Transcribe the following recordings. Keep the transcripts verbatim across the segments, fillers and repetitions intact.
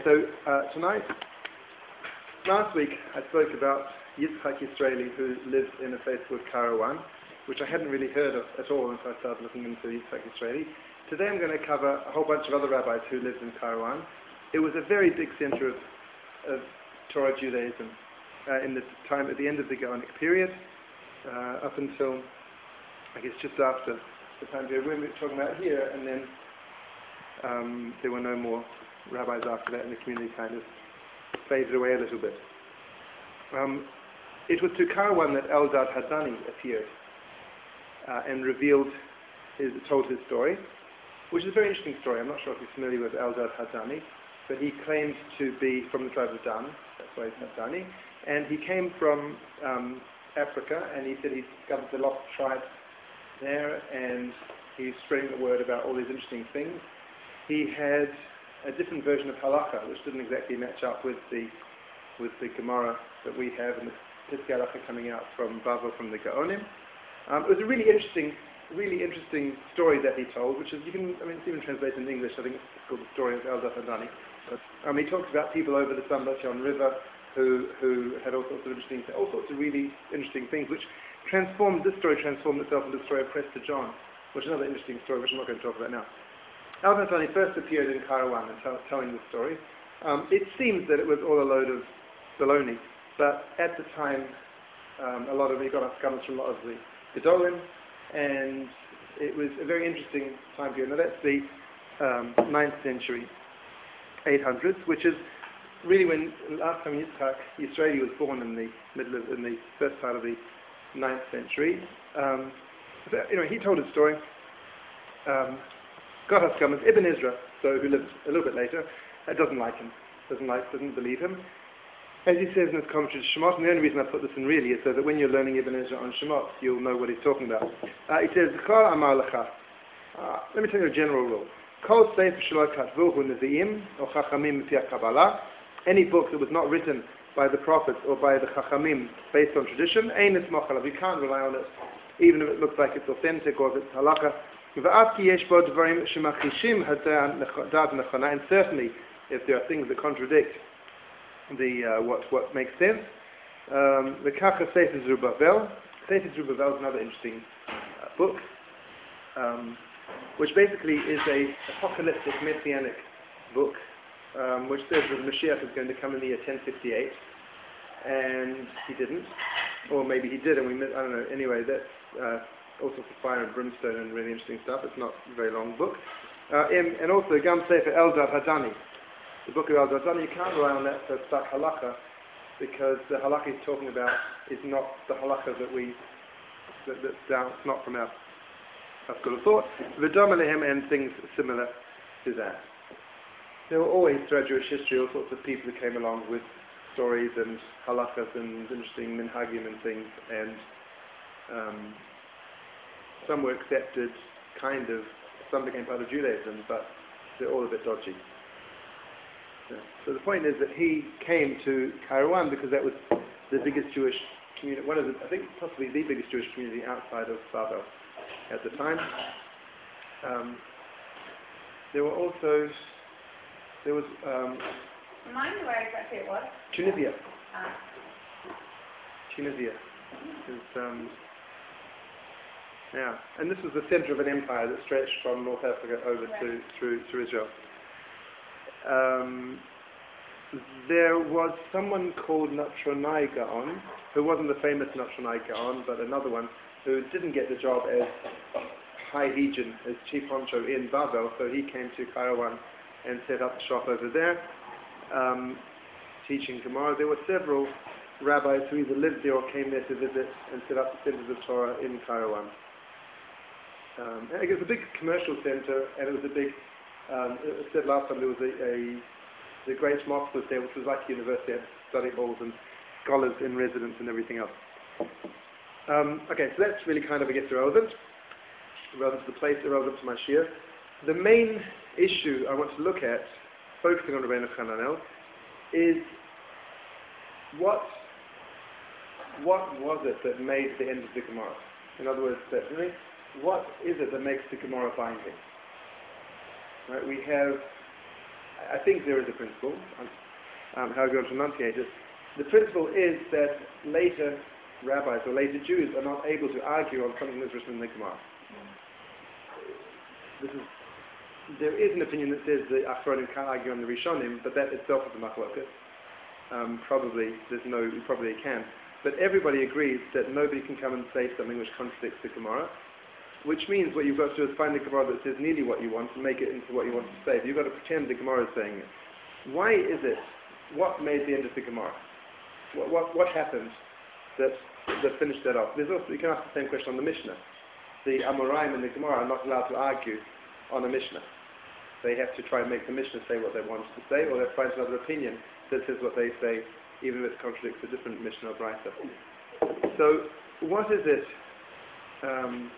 so uh, tonight, last week I spoke about Yitzhak Yisraeli, who lives in a place called Karawan, which I hadn't really heard of at all until I started looking into Yitzhak Yisraeli. Today I'm going to cover a whole bunch of other rabbis who lived in Karawan. It was a very big center of, of Torah Judaism uh, in the time at the end of the Gaonic period, uh, up until, I guess, just after the time period we're talking about here, and then um, there were no more rabbis after that, and the community kind of faded away a little bit. Um, it was to Karawan that Eldad Hadani appeared uh, and revealed his, told his story, which is a very interesting story. I'm not sure if you're familiar with Eldad Hadani, but he claimed to be from the tribe of Dan, that's why he's Hadani, and he came from um, Africa, and he said he discovered the lost tribes there, and he's spreading the word about all these interesting things. He had a different version of halakha, which didn't exactly match up with the with the Gemara that we have, and the Piskei Halakha coming out from Bavel from the Gaonim. Um, it was a really interesting, really interesting story that he told, which is, you can, I mean, it's even translated in English. I think it's called the story of Eldad Hadani. But um, he talks about people over the Sambatyon River who who had all sorts of interesting, all sorts of really interesting things, which transformed this story transformed itself into the story of Prester John, which is another interesting story, which I'm not going to talk about now. Eldad Hadani first appeared in Karawan and tell, telling the story. Um, it seems that it was all a load of baloney, but at the time, um, a lot of it got comes from a lot of the Gedolim, and it was a very interesting time period. Now that's the um, ninth century, eight hundreds, which is really when last time Yitzhak Yisraeli was born in the middle of, in the first part of the ninth century. Um, so, you know, he told his story. Um, God has come as Ibn Ezra, so who lived a little bit later, uh, doesn't like him, doesn't like, doesn't believe him. As he says in his commentary to Shemot, and the only reason I put this in really is so that when you're learning Ibn Ezra on Shemot, you'll know what he's talking about. Uh, he says, Kol amar lecha. Uh, let me tell you a general rule. Kol sefer shelo katvuhu nevi'im or chachamim mipi HaKabbalah. Any book that was not written by the prophets or by the chachamim based on tradition, ein nismoch alav. You can't rely on it, even if it looks like it's authentic or if it's halakha. And certainly, if there are things that contradict the uh, what what makes sense, um, the Kacha Sefer Zerubbabel. Sefer Zerubbabel is another interesting uh, book, um, which basically is a apocalyptic messianic book, um, which says that the Mashiach is going to come in the year ten fifty-eight, and he didn't, or maybe he did, and we I don't know. Anyway, that's uh, all sorts of fire and brimstone and really interesting stuff. It's not a very long book. Uh, in, and also Gam Sefer Eldad Hadani, the book of Eldad Hadani. You can't rely on that for stuck halakha, because the halakha he's talking about is not the halakha that we that, that's down. It's not from our, our school of thought. V'dama lehem and things similar to that. There were always throughout Jewish history all sorts of people who came along with stories and halakhas and interesting minhagim and things, and um, some were accepted, kind of, some became part of Judaism, but they're all a bit dodgy. Yeah. So the point is that he came to Karawan because that was the biggest Jewish community, one of the, I think possibly the biggest Jewish community outside of Bavel at the time. Um, there were also, there was... Um, Remind me where exactly it was. Tunisia. Ah. Tunisia. Is, um, Yeah, and this was the center of an empire that stretched from North Africa over right. to through through Israel. Um, there was someone called Natronai Gaon, who wasn't the famous Natronai Gaon, but another one who didn't get the job as High Legion, as chief honcho in Bavel, so he came to Karawan and set up the shop over there, um, teaching Gemara. There were several rabbis who either lived there or came there to visit and set up the centers of Torah in Karawan. Um, it was a big commercial center, and it was a big, um, it said last time there was a, a, the great mosque was there, which was like a university, had study halls and scholars in residence and everything else. Um, okay, so that's really kind of, I guess, irrelevant, relevant to the place, irrelevant to my shir. The main issue I want to look at, focusing on Rabbeinu Hananel, is what, what was it that made the end of the Gemara? In other words, certainly, what is it that makes the Gemara binding? Right, we have I think there is a principle, um, how I'm going to enunciate it. The principle is that later rabbis or later Jews are not able to argue on something that's written in the Gemara. This is, there is an opinion that says the Achronim can't argue on the Rishonim, but that itself is a machloket. Um, probably, there's no, you probably can. But everybody agrees that nobody can come and say something which contradicts the Gemara, which means what you've got to do is find the Gemara that says nearly what you want and make it into what you want to say. But you've got to pretend the Gemara is saying it. Why is it? What made the end of the Gemara? What, what, what happened that, that finished that off? There's also, you can ask the same question on the Mishnah. The Amoraim and the Gemara are not allowed to argue on a Mishnah. They have to try and make the Mishnah say what they want to say, or they find another opinion that says what they say, even if it contradicts a different Mishnah or Brisa. So, what is it? Um,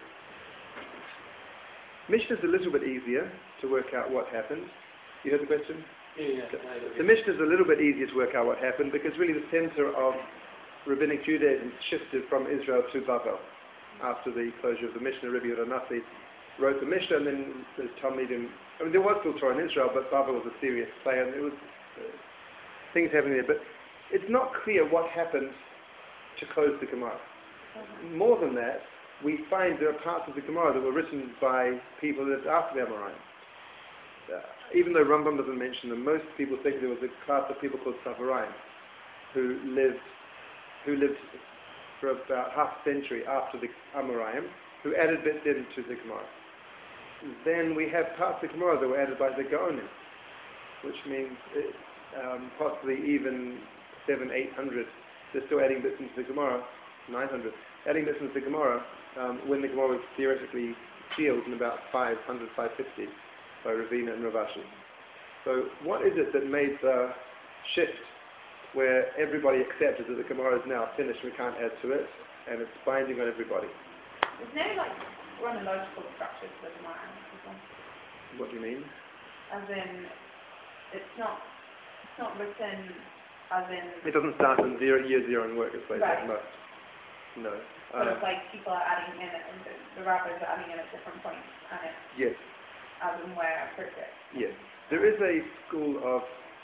Mishnah is a little bit easier to work out what happened. You heard the question? Yeah, yeah. The Mishnah is a little bit easier to work out what happened because really the center of rabbinic Judaism shifted from Israel to Babel after the closure of the Mishnah. Rabbi Yehuda Hanassi wrote the Mishnah, and then the Talmidim. I mean, there was still Torah in Israel, but Babel was a serious player, and there was uh, things happening there. But it's not clear what happened to close the Gemara. Mm-hmm. More than that, we find there are parts of the Gemara that were written by people that after the Amoraim. Uh, even though Rambam doesn't mention them, most people think there was a class of people called Savarim who lived, who lived for about half a century after the Amoraim, who added bits into the Gemara. Then we have parts of the Gemara that were added by the Gaonim, which means it, um, possibly even seven, eight hundred. They're still adding bits into the Gemara, nine hundred, adding bits into the Gemara um, when the Gemara was theoretically sealed in about five hundred, five fifty. By Ravina and Ravashi. So what is it that made the shift where everybody accepted that the Gemara is now finished, we can't add to it, and it's binding on everybody? There's no like chronological structure to the Gemara. What do you mean? As in, it's not, it's not written as in... It doesn't start in zero, year zero and work its way right. that much. No. But Uh, it's like people are adding in it, and the, the rabbis are adding in at different points, and it's yes. as and where appropriate. Yes. There is a school of,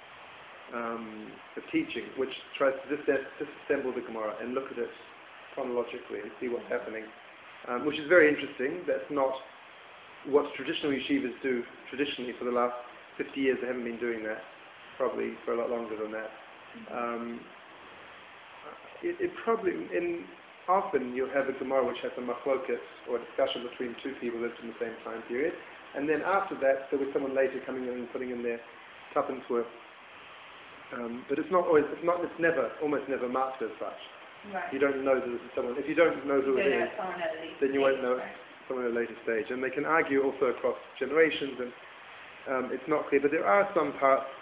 um, of teaching which tries to dis- disassemble the Gemara and look at it chronologically and see what's happening, um, which is very interesting. That's not what traditional yeshivas do traditionally for the last fifty years. They haven't been doing that, probably for a lot longer than that. Um, it, it probably, in, often you'll have a Gemara which has a machloket or a discussion between two people who lived in the same time period. And then after that, there was someone later coming in and putting in their tuppence worth. Um, but it's not always, it's not, it's never, almost never marked as such. Right. You don't know that this is someone, if you don't know who You it don't know is, someone at least then you won't stage, know right. someone at a later stage. And they can argue also across generations, and um, it's not clear. But there are some parts,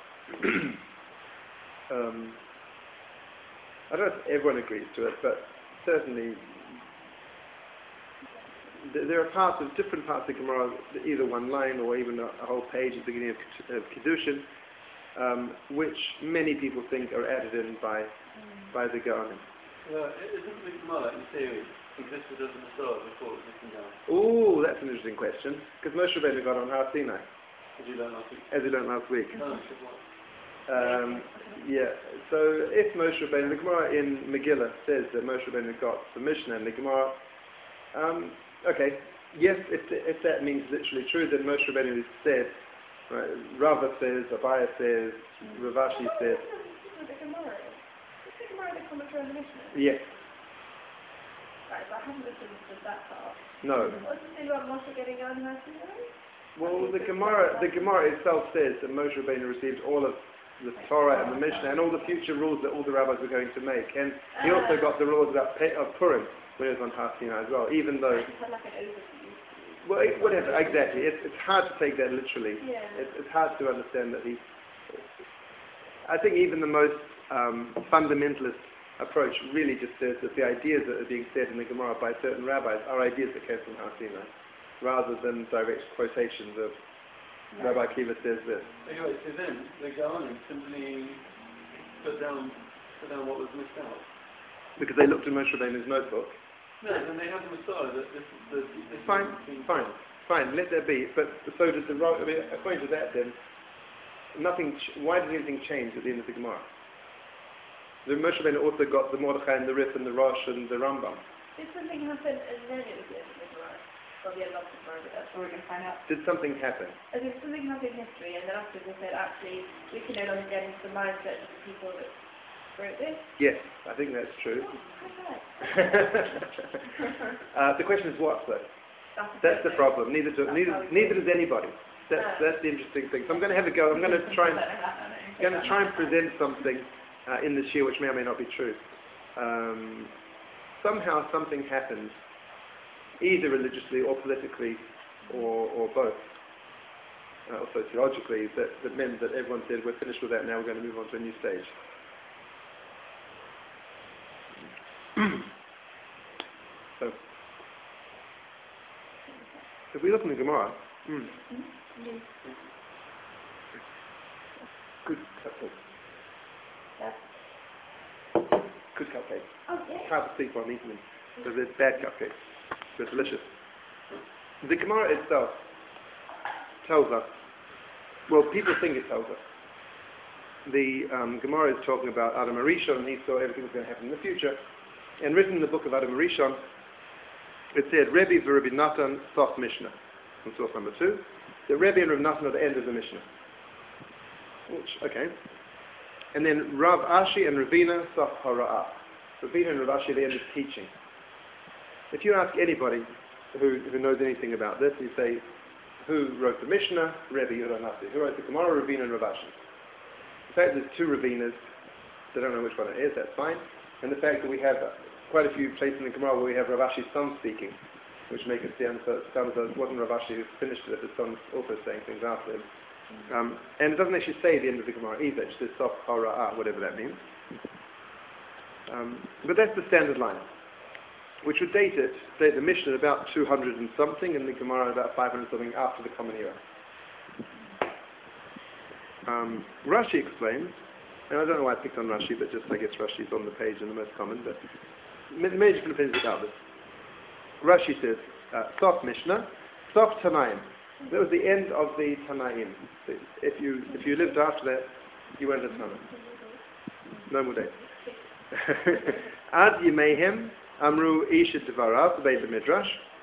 um, I don't know if everyone agrees to it, but certainly there are parts of different parts of the Gemara, either one line or even a, a whole page at the beginning of, of Kiddushin, um, which many people think are added in by mm. by the Gaonim. Well, isn't the Gemara in theory existed as a Masorah before it was written down? Oh, that's an interesting question, because Moshe Rabbeinu got on Har Sinai. As you learned last week. As you learned last week. Oh, um, yeah. So if Moshe Rabbeinu, the Gemara in Megillah says that Moshe Rabbeinu got the Mishnah and the Gemara. Um, Okay, yes, if, if that means literally true, then Moshe Rabbeinu said, right, Rava says, Abaya says, Ravashi says. Yes. Right, but I haven't listened to that part. No. What's the thing about Moshe getting on Har Sinai? Well, the Gemara, the Gemara itself says that Moshe Rabbeinu received all of the Torah and the Mishnah and all the future rules that all the rabbis were going to make. And he also got the rules about Pe- of Purim when he was on Har Sinai as well, even though... Well, it, whatever, exactly. It's, it's hard to take that literally. Yeah. It's, it's hard to understand that he... I think even the most um, fundamentalist approach really just says that the ideas that are being said in the Gemara by certain rabbis are ideas that came from Har Sinai, rather than direct quotations of right. Rabbi Akiva says this. Anyway, so then the Gaonim simply put down, put down what was missed out. Because they looked in Moshe Rabbeinu's notebook. No, and they had the Masorah that this, this, this fine, fine, fine, let that be. But so does the, I mean, according to that then, nothing. Ch- why did anything change at the end of the Gemara? The Moshe Rabbeinu also got the Mordechai and the Rif and the Rosh and the Rambam. Did something happen as early as the end of the Gemara? Well, we had lots of Gemara, but that's what we're going to find out. Did something happen? As if something happened in history, and then afterwards they said, actually, we can no longer get into the mindset of the people that wrote this. Yes, I think that's true. Oh, perfect. uh, the question is what, though? That's, That's the problem. Neither do, That's neither how we neither do does anybody. That's No. that's the interesting thing. So I'm going to have a go. I'm going to try and going to try and present something uh, in this year which may or may not be true. Um, somehow something happened, either religiously or politically, or or both, uh, or sociologically, that that meant that everyone said we're finished with that now. We're going to move on to a new stage. So. If we look in the Gemara, mm, Mm-hmm. good cupcake. That's, Good cupcake. oh, yeah. Hard to sleep while I'm eating them. Because they're bad cupcakes. They're delicious. The Gemara itself tells us, well, people think it tells us. The um, Gemara is talking about Adam Arishon, and he saw everything was going to happen in the future. And written in the book of Adam Arishon, it said, Rebbe v'Rebbe Natan, soft Mishnah. On source number two. The Rebbe and Rebbe Natan are the end of the Mishnah. Which, okay. And then Rav Ashi and Ravina, soft Hara'ah. Ravina and Rav Ashi, the end of teaching. If you ask anybody who, who knows anything about this, you say, who wrote the Mishnah? Rebbe Yehuda Nasi. Who wrote the Gemara? Ravina and Rav Ashi. The fact that there's two Ravinas, they don't know which one it is, that's fine. And the fact that we have quite a few places in the Gemara where we have Rav Ashi's son speaking, which make it sound as though it wasn't Rav Ashi who finished it, his son's also saying things after him. Um, and it doesn't actually say the end of the Gemara either, it says Sof Hara'ah, whatever that means. Um, but that's the standard line, which would date it, date the Mishnah about two hundred and something, and the Gemara about five hundred something after the Common Era. Um, Rashi explains, and I don't know why I picked on Rashi, but just I guess Rashi's on the page and the most common, but many different opinions about this. Rashi says, uh, Sof Mishnah, Sof Tanaim. That was the end of the Tanaim. If you if you lived after that, you weren't a Tana. No more days. Ad Yimehem Amru Ishit Devarav, the Beit Midrash.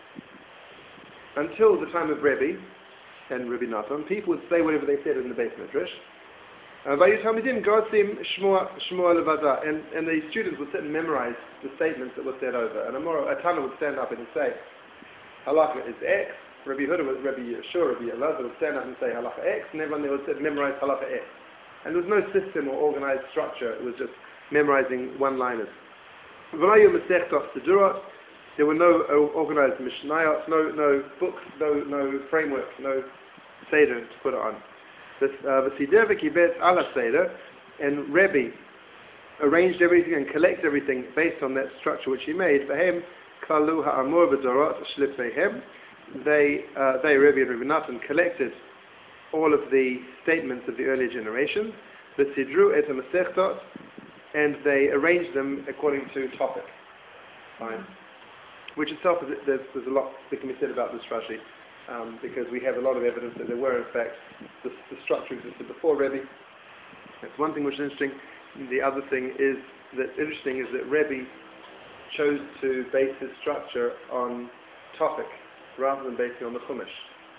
Until the time of Rebbe and Rebbe Natan, people would say whatever they said in the Beit Midrash. Vayutamidim Gosim Shmuel Levada, and and the students would sit and memorize the statements that were said over. And a, more, a Tana would stand up and say, Halacha is X. Rabbi Yehuda was Rabbi Yeshua, Rabbi Elazar would stand up and say Halacha X, and everyone there would sit and memorize Halacha X. And there was no system or organized structure. It was just memorizing one-liners. V'layu Masechtos Sedurot. There were no organized Mishnayot, no no books, no no framework, no seder to put it on. The Siddur v'kibetz ala seder, and Rebbe arranged everything and collected everything based on that structure which he made. For him, kalu ha'amur b'dorot shlifeihem. They, uh, they, Rebbe and Rebbe Natan, collected all of the statements of the earlier generations, the Sidru et HaMasechtot, and they arranged them according to topic. Fine. Which itself, is, there's, there's a lot that can be said about this Rashi, um, because we have a lot of evidence that there were, in fact, the, the structure existed before Rebbe. That's one thing which is interesting. The other thing is that's interesting is that Rebbe chose to base his structure on topic, rather than basing on the Chumash.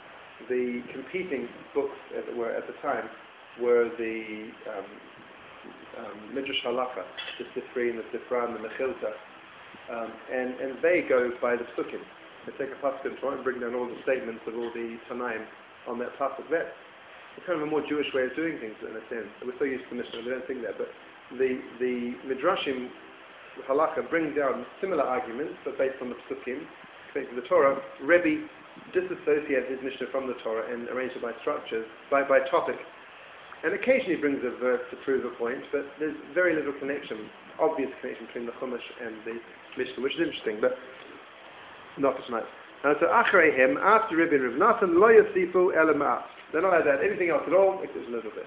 The competing books, as it were, at the time, were the um, um, Midrash Halacha, the Sifri and the Sifra and the Mechilta, um, and, and they go by the Psukim. They take a pasuk and try and bring down all the statements of all the Tanaim on that pasuk. That's kind of a more Jewish way of doing things, in a sense. We're so used to the Mishnah, we don't think that, but the, the Midrashim Halacha bring down similar arguments, but based on the Psukim, to the Torah. Rebbe disassociated his Mishnah from the Torah and arranged it by structures, by, by topic. And occasionally brings a verse to prove a point, but there's very little connection, obvious connection between the Chumash and the Mishnah, which is interesting, but not for tonight. And so, Acharei after Rebbe and Rebbe Natan, lo yasifu ela ma'at. They're not allowed to add anything else at all, except a little bit.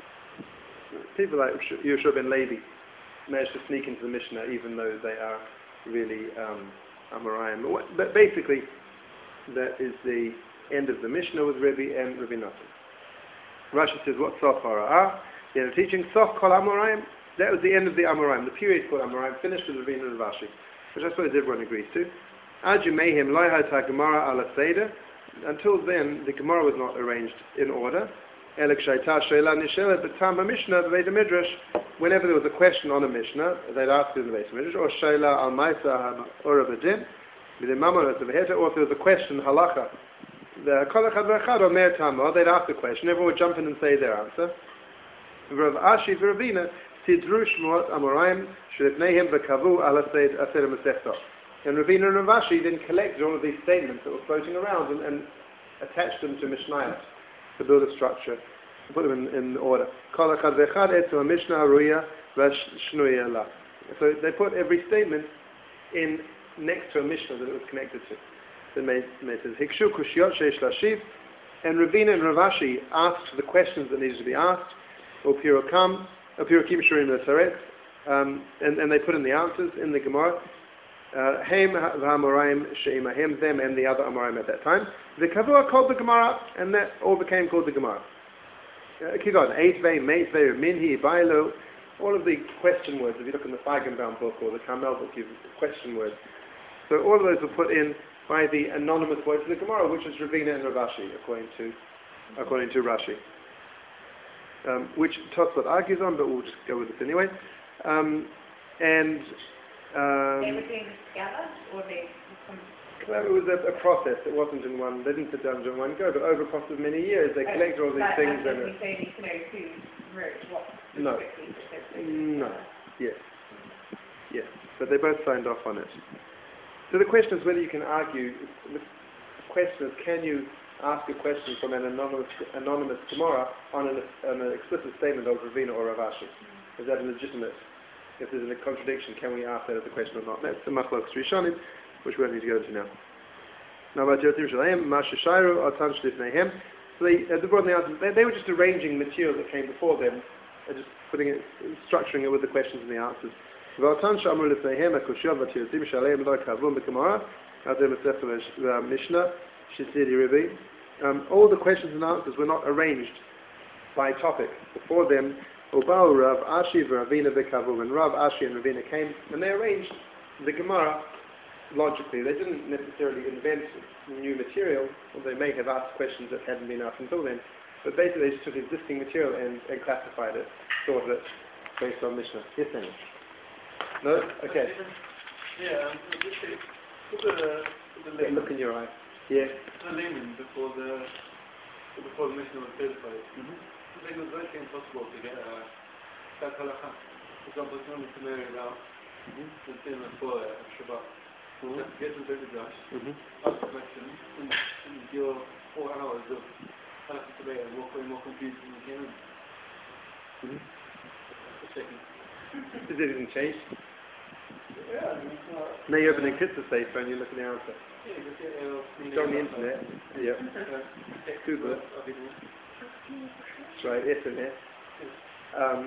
People like Yehoshua ben Levi managed to sneak into the Mishnah, even though they are really um, Amoraim. But basically, that is the end of the Mishnah with Rebbe and Rebbe Natan. Rashi says, what Sof Hara'ah? The end of teaching, Sof Kol Amoraim. That was the end of the Amoraim. The period called Amoraim finished with Ravina and Rashi, which I suppose everyone agrees to. Aju Mehim Loihat HaGemara Ala Seder. Until then, the Gemara was not arranged in order. Elek Shaita Sheila Nishela B'Tam HaMishnah B'Veit HaMidrash. Whenever there was a question on a Mishnah, they'd ask it in the Beit HaMidrash, or Sheila Al Maisa HaOra B'Din, B'Din Mamon or if there was a question, Halacha. The Kol Echad V'Echad or Me'er Tama, they'd ask the question, everyone would jump in and say their answer. Rav Ashi V'Ravina, Sidru Shmuot Amoraim, Shlifneihem V'Kavu Ala Seder Masechta. And Ravina and Rav Ashi then collected all of these statements that were floating around and, and attached them to Mishnayot to build a structure, to put them in, in order. Kol Echad V'Echad Etzu HaMishnah Haruya V'Shnuya La. So they put every statement in next to a Mishnah that it was connected to. Then it says, Hikshu Kushiyot Sheish Lashiv, and Ravina and Rav Ashi asked the questions that needed to be asked, or Pirokam, or Pirokim Shurim L'Saretz, um, and, and they put in the answers in the Gemara. Haim v'Amoraim she'imahem, them and the other Amoraim at that time. The Kavua called the Gemara, and that all became called the Gemara. Kigon, Eitvei, Meitvei, Minhi, Bailo, all of the question words, if you look in the Feigenbaum book or the Carmel book, you have question words. So all of those were put in by the anonymous words in the Gemara, which is Ravina and Rav Ashi, according to, according to Rashi. Um, which Tosfot argues on, but we'll just go with this anyway. Um, and um, they were doing this together, or they? Well, it was a, a process. It wasn't in one. They didn't sit down in one go, but over a course of many years, they collected all these but things. But and you say need to know who wrote what. No. No. Yes. Yes. But they both signed off on it. So the question is whether you can argue. The question is, can you ask a question from an anonymous, anonymous Gemara on an, on an explicit statement of Ravina or Rav Ashi? Is that a legitimate? If there's a contradiction, can we ask that as a question or not? That's the Machlokes Rishonim, which we don't need to go into now. Now about Yotim Shalayim, Masha Shairu, Atan Shlifneihem. So they, uh, the answer, they, they were just arranging material that came before them, and just putting it, structuring it with the questions and the answers. V'Atan Shamru Lifneihem, Akushov, Yotim Shalayim, Lo Kavum, B'Gemara, Adem Esefah Mishnah, Shitiri Ribi. Um, all the questions and answers were not arranged by topic. Before them, Ubal Rav Ashi Ravina V'Kavu, and Rav Ashi and Ravina came, and they arranged the Gemara logically. They didn't necessarily invent new material, or they may have asked questions that hadn't been asked until then, but basically they just took existing material and, and classified it, sorted it, based on Mishnah. Yes, Daniel? No? Okay. Yeah, um, just say, put the, put the layman. Look in your eye. Yeah. The layman before the before the Mishnah was certified. Mm-hmm. I think it was virtually impossible to get a that halacha. For example, if you wanted to marry about the sin before Shabbat, you have to get to the Beit Midrash, ask the question, and, and your four hours of halacha today and walk away more confused than you came in. Mm-hmm. Just checking. Is anything changed? Yeah, I mean, it's not... Now you open a Kitzur Sefer and you look at the answer. Yeah, just get uh, It's on the internet. Yeah. Google it. That's right, S M S. Um,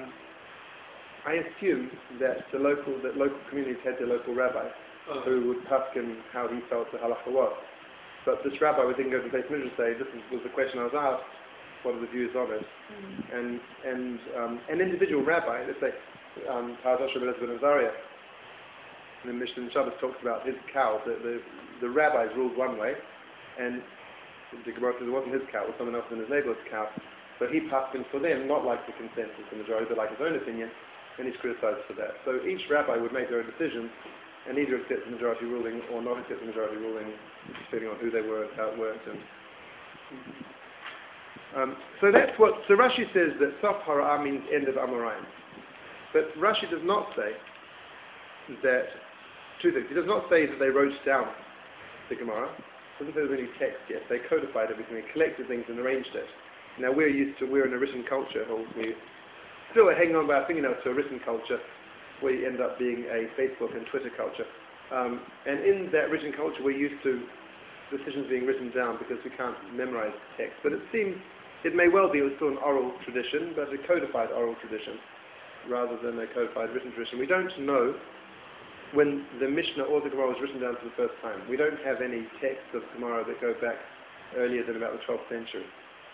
I assume that the local that local communities had their local rabbi oh. who would paskin how he felt the halacha was. But this rabbi we didn't go to the Beit Midrash and say, this was the question I was asked, what are the views on it? Mm. And and um, an individual rabbi, let's say um Paradosh Rabbi Elazar ben Azariah, the Mishnah in Shabbos talks about his cow. The, the, the rabbis ruled one way, and the Gemara says it wasn't his cow, it was someone else in his neighbor's cow. So he passed in for them, not like the consensus, the majority, but like his own opinion, and he's criticized for that. So each rabbi would make their own decision, and either accept the majority ruling or not accept the majority ruling, depending on who they were and how it worked. And, um, so that's what, so Rashi says that Sof Hara'ah means end of Amoraim. But Rashi does not say that, two things, he does not say that they wrote down the Gemara. Doesn't say there's any text yet. They codified everything, they collected things and arranged it. Now we're used to, we're in a written culture, or we still are hanging on by our fingernails to a written culture. We end up being a Facebook and Twitter culture. Um, and in that written culture we're used to decisions being written down because we can't memorize the text. But it seems, it may well be it was still an oral tradition, but a codified oral tradition, rather than a codified written tradition. We don't know when the Mishnah or the Gemara was written down for the first time. We don't have any texts of Gemara that go back earlier than about the twelfth century.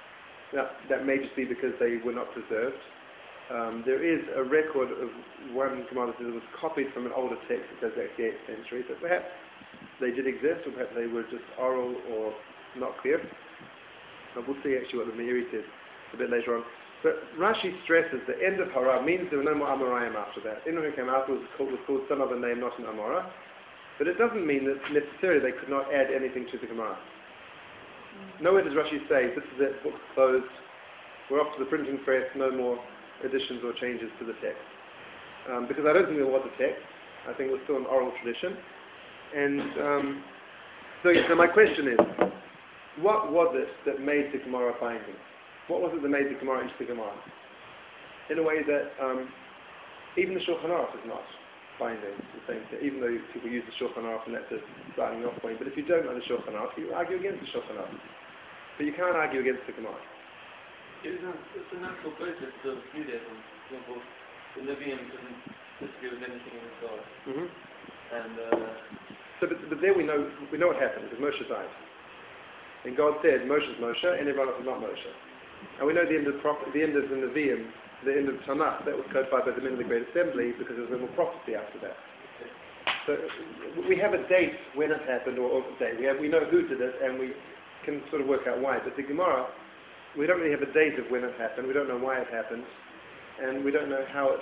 Now, that may just be because they were not preserved. Um, there is a record of one Gemara that was copied from an older text that goes back to the eighth century, so perhaps they did exist, or perhaps they were just oral or not clear. Uh, we'll see actually what the Meiri says a bit later on. But Rashi stresses the end of Hara means there were no more Amoraim after that. Anyone who came after was called, was called some other name, not an Amora. But it doesn't mean that necessarily they could not add anything to the Gemara. Nowhere does Rashi say, this is it, book's closed, we're off to the printing press, no more additions or changes to the text. Um, because I don't think there was a text. I think it was still an oral tradition. And um, so, so my question is, what was it that made the Gemara binding? What was it that made the Gemara into the Gemara? In a way that um, even the Shulchan Aruch is not binding. The same thing, even though people use the Shulchan Aruch and that's a starting off point. But if you don't know the Shulchan Aruch, you argue against the Shulchan Aruch. But you can't argue against the Gemara. It's a, it's a natural process of Judaism. For example, the Nevi'im doesn't disagree with anything in the Torah. Mm-hmm. And uh, so, but, but there we know we know what happened because Moshe died, and God said Moshe's Moshe and everyone else is not Moshe. And we know the end of the, prophet, the end of the Nevi'im, the end of Tanakh, that was codified by the men of the Great Assembly because there was no more prophecy after that. So we have a date when it happened, or, or a date. We have we know who did it, and we can sort of work out why. But the Gemara, we don't really have a date of when it happened. We don't know why it happened, and we don't know how it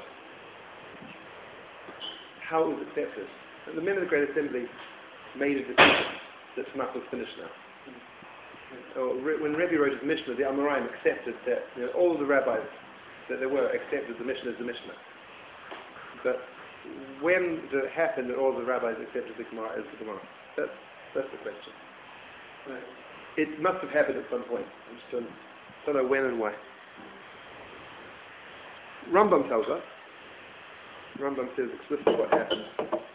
how it was accepted. And the men of the Great Assembly made a decision that Tanakh was finished now. Or when Rebbe wrote his Mishnah, the Amoraim accepted that, you know, all the rabbis that there were accepted the Mishnah as the Mishnah. But when did it happen that all the rabbis accepted the Gemara as the Gemara? That's, that's the question. Right. It must have happened at some point. I just don't, don't know when and why. Rambam tells us, Rambam says explicitly what happened.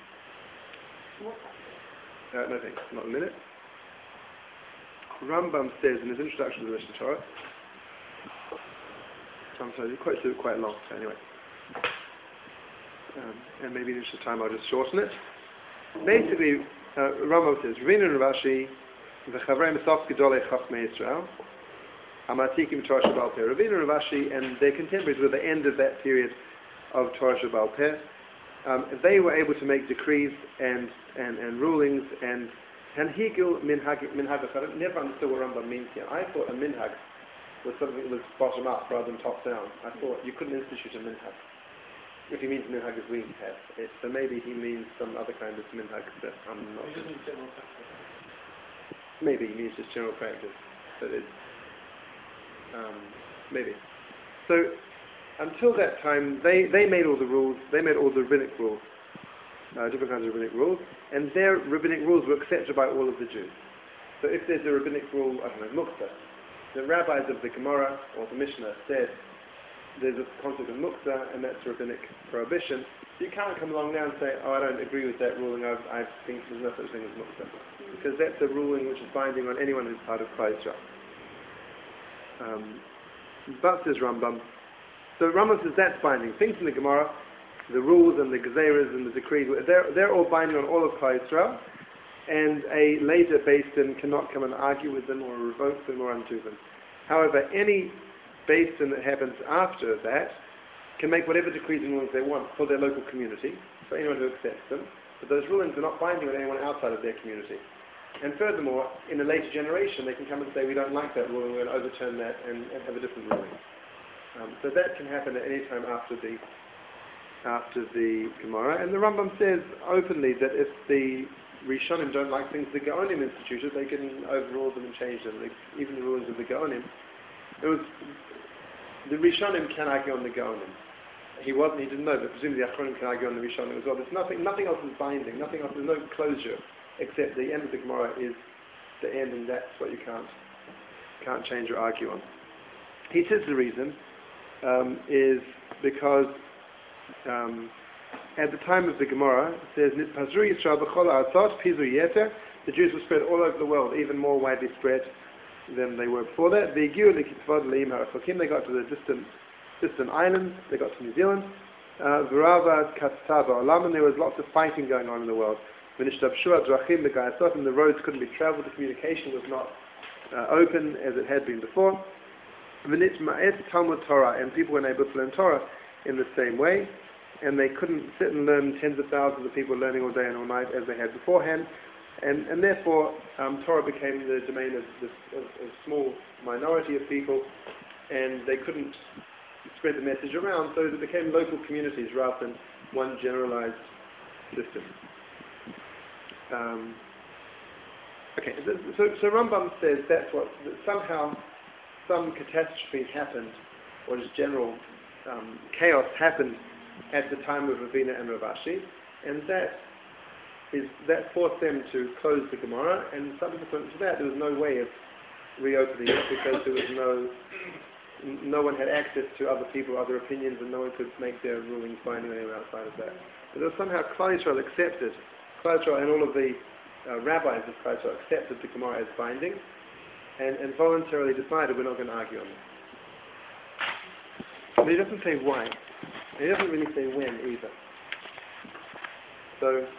Uh, no thanks, not a minute. Rambam says in his introduction to the Mishnah Torah, I'm sorry, the quotes are quite long, so anyway. Um, and maybe in the interest of time I'll just shorten it. Basically, uh, Rambam says, Ravina and Rashi, v'chavrei Mesaf Gedolei Chachmei Yisrael, Hamatikim Torah Sheba'al Peh. Ravina and Rashi and their contemporaries were the end of that period of Torah Sheba'al Peh. Um, they were able to make decrees and, and, and rulings and And Higil minhag minhag. I never understood what Rambam means here. I thought a minhag was something that was bottom up rather than top down. I thought you couldn't institute a minhag. If he means minhag as we have it, so maybe he means some other kind of minhag that I'm not. He doesn't general practice. Maybe he means just general practice, but it's um, maybe. So until that time, they, they made all the rules. They made all the rabbinic rules. Uh, different kinds of rabbinic rules, and their rabbinic rules were accepted by all of the Jews. So if there's a rabbinic rule, I don't know, muktzah, the rabbis of the Gemara or the Mishnah said there's a concept of muktzah, and that's a rabbinic prohibition. You can't come along now and say, oh, I don't agree with that ruling, I, I think there's no such thing as muktzah. Because that's a ruling which is binding on anyone who's part of Klal Yisrael. Um, but says Rambam, so Rambam says that's binding. Things in the Gemara, the rules and the gezeras and the decrees, they're, they're all binding on all of Klal Yisrael, and a later Beis Din cannot come and argue with them or revoke them or undo them. However, any Beis Din that happens after that can make whatever decrees and rulings they want for their local community, for anyone who accepts them, but those rulings are not binding on anyone outside of their community. And furthermore, in a later generation, they can come and say, we don't like that ruling, we're going to overturn that and, and have a different ruling. Um, so that can happen at any time after the after the Gemara, and the Rambam says openly that if the Rishonim don't like things the Gaonim instituted, they can overrule them and change them. Like, even the rulings of the Gaonim, it was the Rishonim can argue on the Gaonim. He wasn't, he didn't know, but presumably the Achronim can argue on the Rishonim as well. There's nothing, nothing else is binding. Nothing else. There's no closure except the end of the Gemara is the end, and that's what you can't can't change or argue on. He says the reason um, is because. Um, at the time of the Gemara, it says, the Jews were spread all over the world, even more widely spread than they were before that. They got to the distant, distant islands, they got to New Zealand. Uh, and there was lots of fighting going on in the world. And the roads couldn't be travelled, the communication was not uh, open as it had been before. V'nit ma'et Talmud Torah, and people weren't able to learn Torah in the same way, and they couldn't sit and learn tens of thousands of people learning all day and all night as they had beforehand, and, and therefore um, Torah became the domain of this of, of small minority of people, and they couldn't spread the message around, so it became local communities rather than one generalized system. Um, okay, so, so Rambam says that's what, that somehow some catastrophe happened, or just general um, chaos happened at the time of Ravina and Rav Ashi, and that is that forced them to close the Gemara, and subsequent to that there was no way of reopening it because there was no no one had access to other people, other opinions, and no one could make their rulings binding anywhere outside of that. But there was somehow Klal Yisrael accepted, Klal Yisrael and all of the uh, rabbis of Klal Yisrael accepted the Gemara as binding, and, and voluntarily decided we're not going to argue on it. But he doesn't say why. And he doesn't really say when either. So,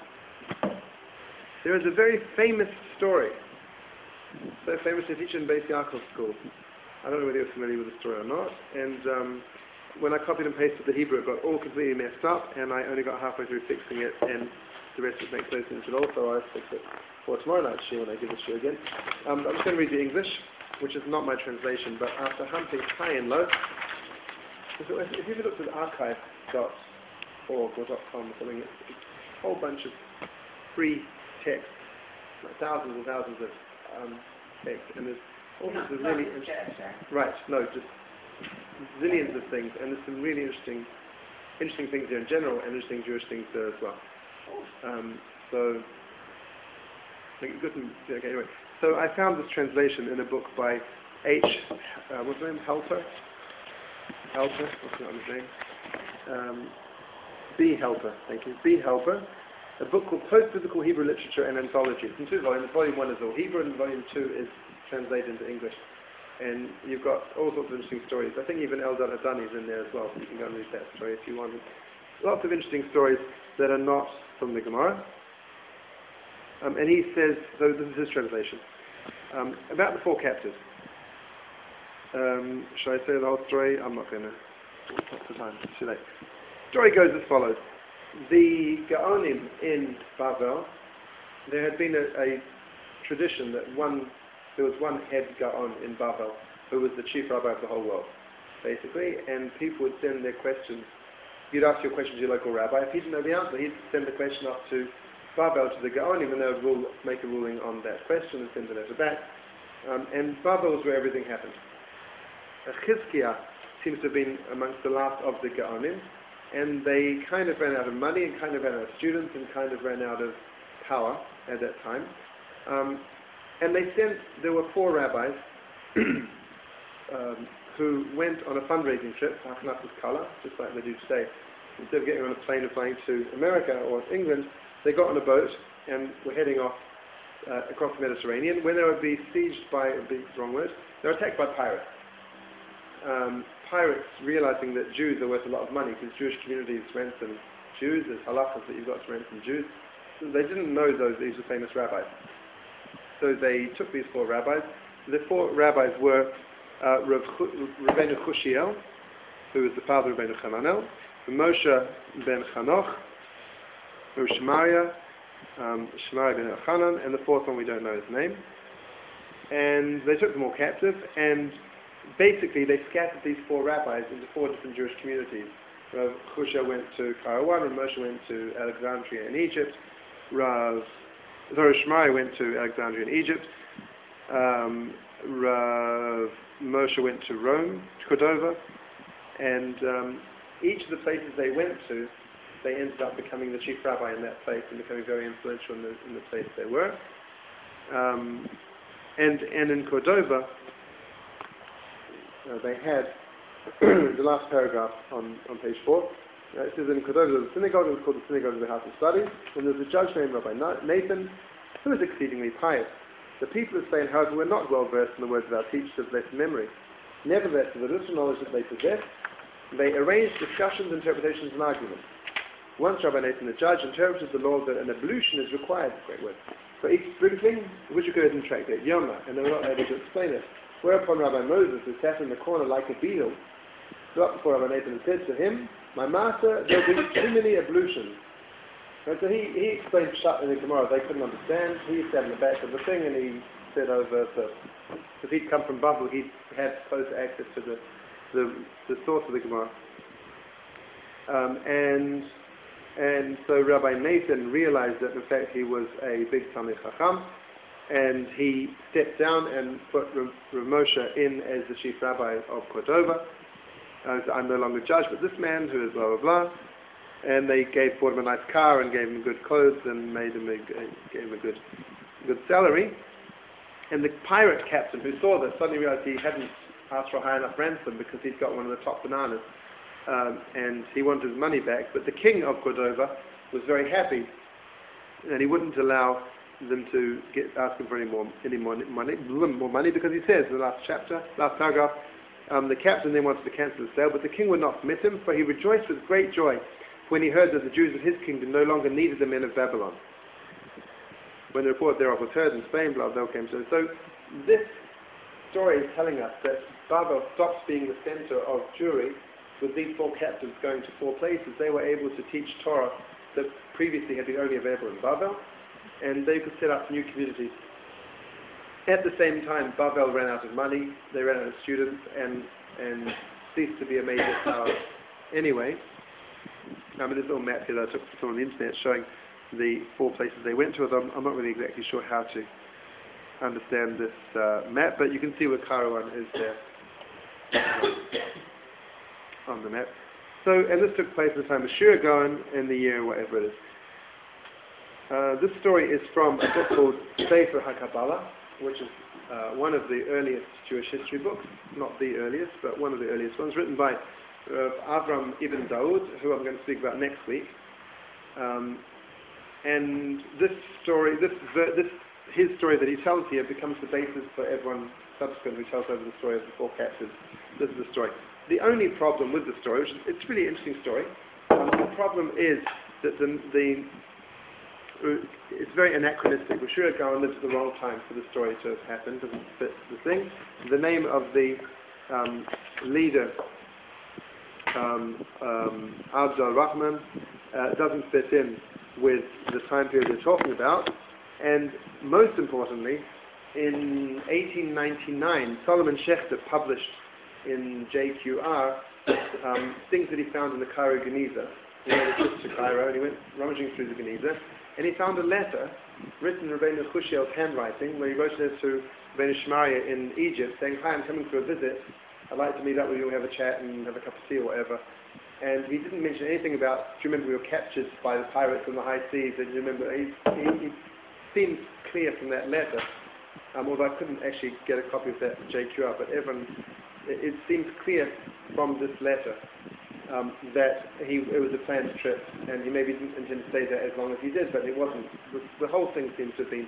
there is a very famous story, so famous to teach in Beis Yaakov school. I don't know whether you're familiar with the story or not, and um, when I copied and pasted the Hebrew, it got all completely messed up, and I only got halfway through fixing it, and the rest of it makes no sense at all, so I'll fix it for tomorrow night's shiur when I give the shiur again. Um, I'm just going to read the English, which is not my translation, but after hunting high and low, so if, if you've looked at archive dot org or .com or something, it's, it's a whole bunch of free text, like thousands and thousands of um, text, and there's all sorts of really interesting, right, no, just zillions of things, and there's some really interesting interesting things there in general, and interesting Jewish things there as well. Um, so, okay, anyway, so I found this translation in a book by H, uh, what's his name, Helper? Helper, what's his name? Um, B. Helper, thank you, B. Helper. A book called Post-Biblical Hebrew Literature and Anthology. It's in two volumes. Volume one is all Hebrew, and volume two is translated into English. And you've got all sorts of interesting stories. I think even Eldad Hadani is in there as well, so you can go and read that story if you want. Lots of interesting stories that are not from the Gemara. Um, and he says, so this is his translation, um, about the four captives. Um, shall I say the whole story? I'm not going to. What's the time? It's too late. The story goes as follows. The Gaonim in Bavel, there had been a, a tradition that one, there was one head Gaon in Bavel who was the chief rabbi of the whole world, basically, and people would send their questions. You'd ask your question to your local rabbi. If he didn't know the answer, he'd send the question off to Bavel, to the Gaonim, and they would rule, make a ruling on that question and send the letter back. Um, and Bavel was where everything happened. Chizkiah seems to have been amongst the last of the Gaonim, and they kind of ran out of money and kind of ran out of students and kind of ran out of power at that time. Um, and they sent, there were four rabbis um, who went on a fundraising trip, Hachnachas Kala, just like they do today. Instead of getting on a plane and flying to America or England, they got on a boat and were heading off uh, across the Mediterranean. When they would be sieged by, a big wrong word, they were attacked by pirates. Um, pirates realizing that Jews are worth a lot of money because Jewish communities ransom Jews, there's halachas that you've got to ransom Jews. So they didn't know those, these were famous rabbis. So they took these four rabbis. The four rabbis were uh, Rav Rabbeinu Chushiel, who was the father of Rabbeinu Hananel, Moshe ben Chanoch, Rav Shemariah, um, Shemariah ben Elchanan, and the fourth one we don't know his name. And they took them all captive, and basically they scattered these four rabbis into four different Jewish communities. Rav Chushiel went to Karawan, Rav Moshe went to Alexandria in Egypt, Rav Rav Shemariah went to Alexandria in Egypt, um, Rav Moshe went to Rome, to Cordova, and um, each of the places they went to, they ended up becoming the chief rabbi in that place and becoming very influential in the, in the place they were. Um, and, and in Cordova, uh, they had the last paragraph on, on page four. Uh, it says in Cordova, there was a synagogue, it was called the Synagogue of the House of Study, and there was a judge named Rabbi Nathan, who was exceedingly pious. The people of Spain, however, were not well versed in the words of our teachers of less memory. Nevertheless, with the little knowledge that they possessed, they arranged discussions, interpretations, and arguments. Once Rabbi Nathan, the judge, interpreted the law that an ablution is required, great word, for each sprinkling, which occurs in tractate Yoma, and they were not able to explain it. Whereupon Rabbi Moses, who sat in the corner like a beetle, stood up before Rabbi Nathan and said to him, "My master, there'll be too many ablutions." And so he, he explained Pshat in the Gemara. They couldn't understand. He sat in the back of the thing and he said over the, because he'd come from Babel, he had close access to the, the, the source of the Gemara. Um, and and so Rabbi Nathan realized that in fact he was a big Talmid Chacham, and he stepped down and put Rav Moshe in as the chief rabbi of Cordova. Uh, so I'm no longer judge, but this man who is blah blah blah. And they gave bought him a nice car and gave him good clothes and made him a, gave him a good good salary. And the pirate captain who saw this suddenly realized he hadn't asked for a high enough ransom because he'd got one of the top bananas. Um, and he wanted his money back, but the king of Cordova was very happy, and he wouldn't allow them to get ask him for any more any more money, more money, because he says in the last chapter, last paragraph, um, the captain then wanted to cancel the sale, but the king would not permit him, for he rejoiced with great joy when he heard that the Jews of his kingdom no longer needed the men of Babylon. When the report thereof was heard in Spain, blah blah came to. So this story is telling us that Babel stops being the center of Jewry. With these four captives going to four places, they were able to teach Torah that previously had been only available in Babel, and they could set up new communities. At the same time, Babel ran out of money, they ran out of students, and and ceased to be a major power anyway. I mean, there's a little map here that I took from on the internet showing the four places they went to. I'm, I'm not really exactly sure how to understand this uh, map, but you can see where Karawan is there. On the map. So, and this took place in the time of Shira Gaon in the year whatever it is. Uh, this story is from a book called Sefer HaKabbalah, which is uh, one of the earliest Jewish history books, not the earliest, but one of the earliest ones, written by uh, Avram Ibn Daud, who I'm going to speak about next week. Um, and this story, this, this, his story that he tells here becomes the basis for everyone subsequent who tells over the story of the four captives. This is the story. The only problem with the story, which is, it's a really interesting story, um, the problem is that the, the uh, it's very anachronistic. Shira Gaon lived at the wrong time for the story to have happened, doesn't fit the thing. The name of the um, leader, um, um, Abd al-Rahman, uh, doesn't fit in with the time period we're talking about, and most importantly, in eighteen ninety-nine, Solomon Schechter published in J Q R um, things that he found in the Cairo Geniza. He made a trip to Cairo and he went rummaging through the Geniza, and he found a letter written in Rabbeinu Chushiel's handwriting, where he wrote this to Rabbeinu Shemaria in Egypt, saying, "Hi, I'm coming for a visit. I'd like to meet up with you and have a chat and have a cup of tea or whatever." And he didn't mention anything about, do you remember we were captured by the pirates on the high seas? And you remember, he, he, he seems clear from that letter, um, although I couldn't actually get a copy of that J Q R, but everyone, it, it seems clear from this letter um, that he, it was a planned trip, and he maybe didn't intend to stay there as long as he did, but it wasn't. The, the whole thing seems to have been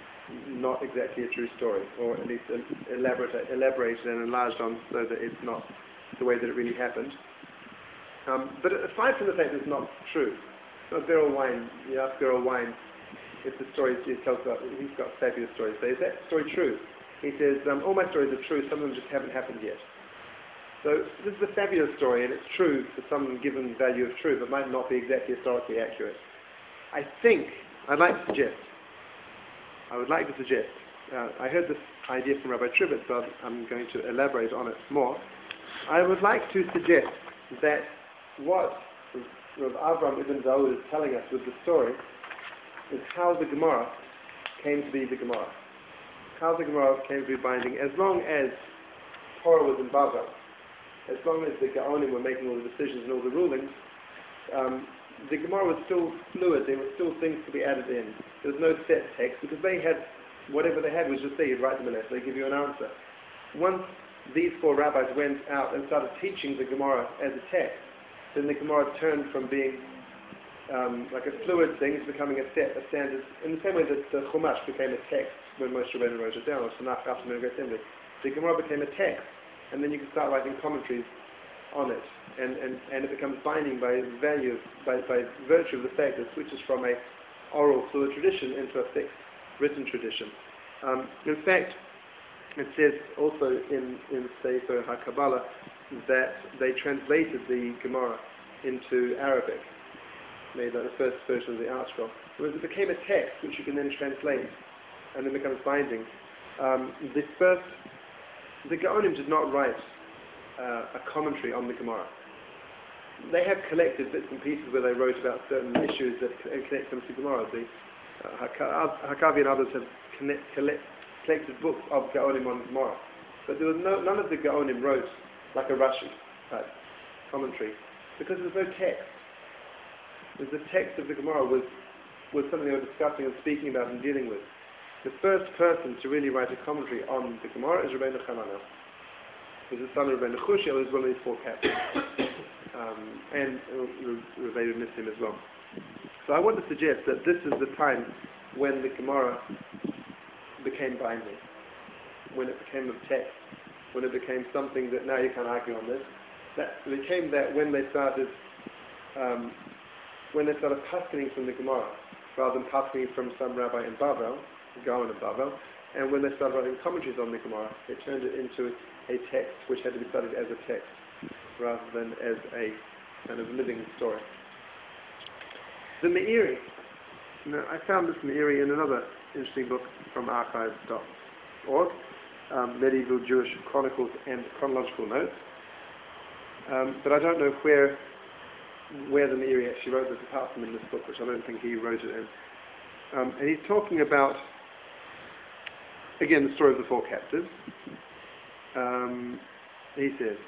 not exactly a true story, or at least elaborate, elaborated and enlarged on so that it's not the way that it really happened. Um, but aside from the fact that it's not true, so Beryl Wine, you ask Beryl Wine if the stories he tells about, he's got fabulous stories. So is that story true? He says, um, all my stories are true, some of them just haven't happened yet. So this is a fabulous story, and it's true for some given value of truth, but might not be exactly historically accurate. I think, I'd like to suggest, I would like to suggest, uh, I heard this idea from Rabbi Trivitz, so I'm going to elaborate on it more. I would like to suggest that what Rav Avram Ibn Daud is telling us with the story is how the Gemara came to be the Gemara. How the Gemara came to be binding, as long as Torah was in Babel, as long as the Gaonim were making all the decisions and all the rulings, um, the Gemara was still fluid, there were still things to be added in. There was no set text, because they had, whatever they had was just there, you'd write them a letter, they give you an answer. Once these four rabbis went out and started teaching the Gemara as a text, then the Gemara turned from being um, like a fluid thing to becoming a set, a standard, in the same way that the Chumash became a text when Moshe Rabbeinu wrote it down, or Tanakh after the Military Assembly. The Gemara became a text, and then you can start writing commentaries on it, and, and, and it becomes binding by value, by, by virtue of the fact that it switches from a oral fluid tradition into a fixed written tradition. Um, in fact, it says also in, in Sefer HaKabbalah that they translated the Gemara into Arabic, made like the first version of the art scroll. Whereas it became a text which you can then translate and then becomes binding. Um, the first, the Gaonim did not write uh, a commentary on the Gemara. They have collected bits and pieces where they wrote about certain issues that connect them to Gemara. The uh, Hakavi and others have connect, collect, collected books of Gaonim on Gemara. But there was no, none of the Gaonim wrote like a Rashi type commentary because there was no text. Because the text of the Gemara was, was something they were discussing and speaking about and dealing with. The first person to really write a commentary on the Gemara is Rabbeinu Hananel. He was the son of Rabbeinu Chushiel, who was one of these four captains. Um, and uh, Rabbeinu Nissim as well. So I want to suggest that this is the time when the Gemara became binding, when it became of text, when it became something that now you can't argue on this. That it became that when they started um, when they started paskening from the Gemara rather than paskening from some rabbi in Bavel, the Gaon of Bavel, and when they started writing commentaries on the Gemara, they turned it into a text which had to be studied as a text rather than as a kind of living story. The Meiri. Now, I found this Meiri in another interesting book from archives dot org, um, Medieval Jewish Chronicles and Chronological Notes. Um, but I don't know where where the Meiri actually wrote this, apart from in this book, which I don't think he wrote it in. Um, and he's talking about, again, the story of the four captives. Um, he says,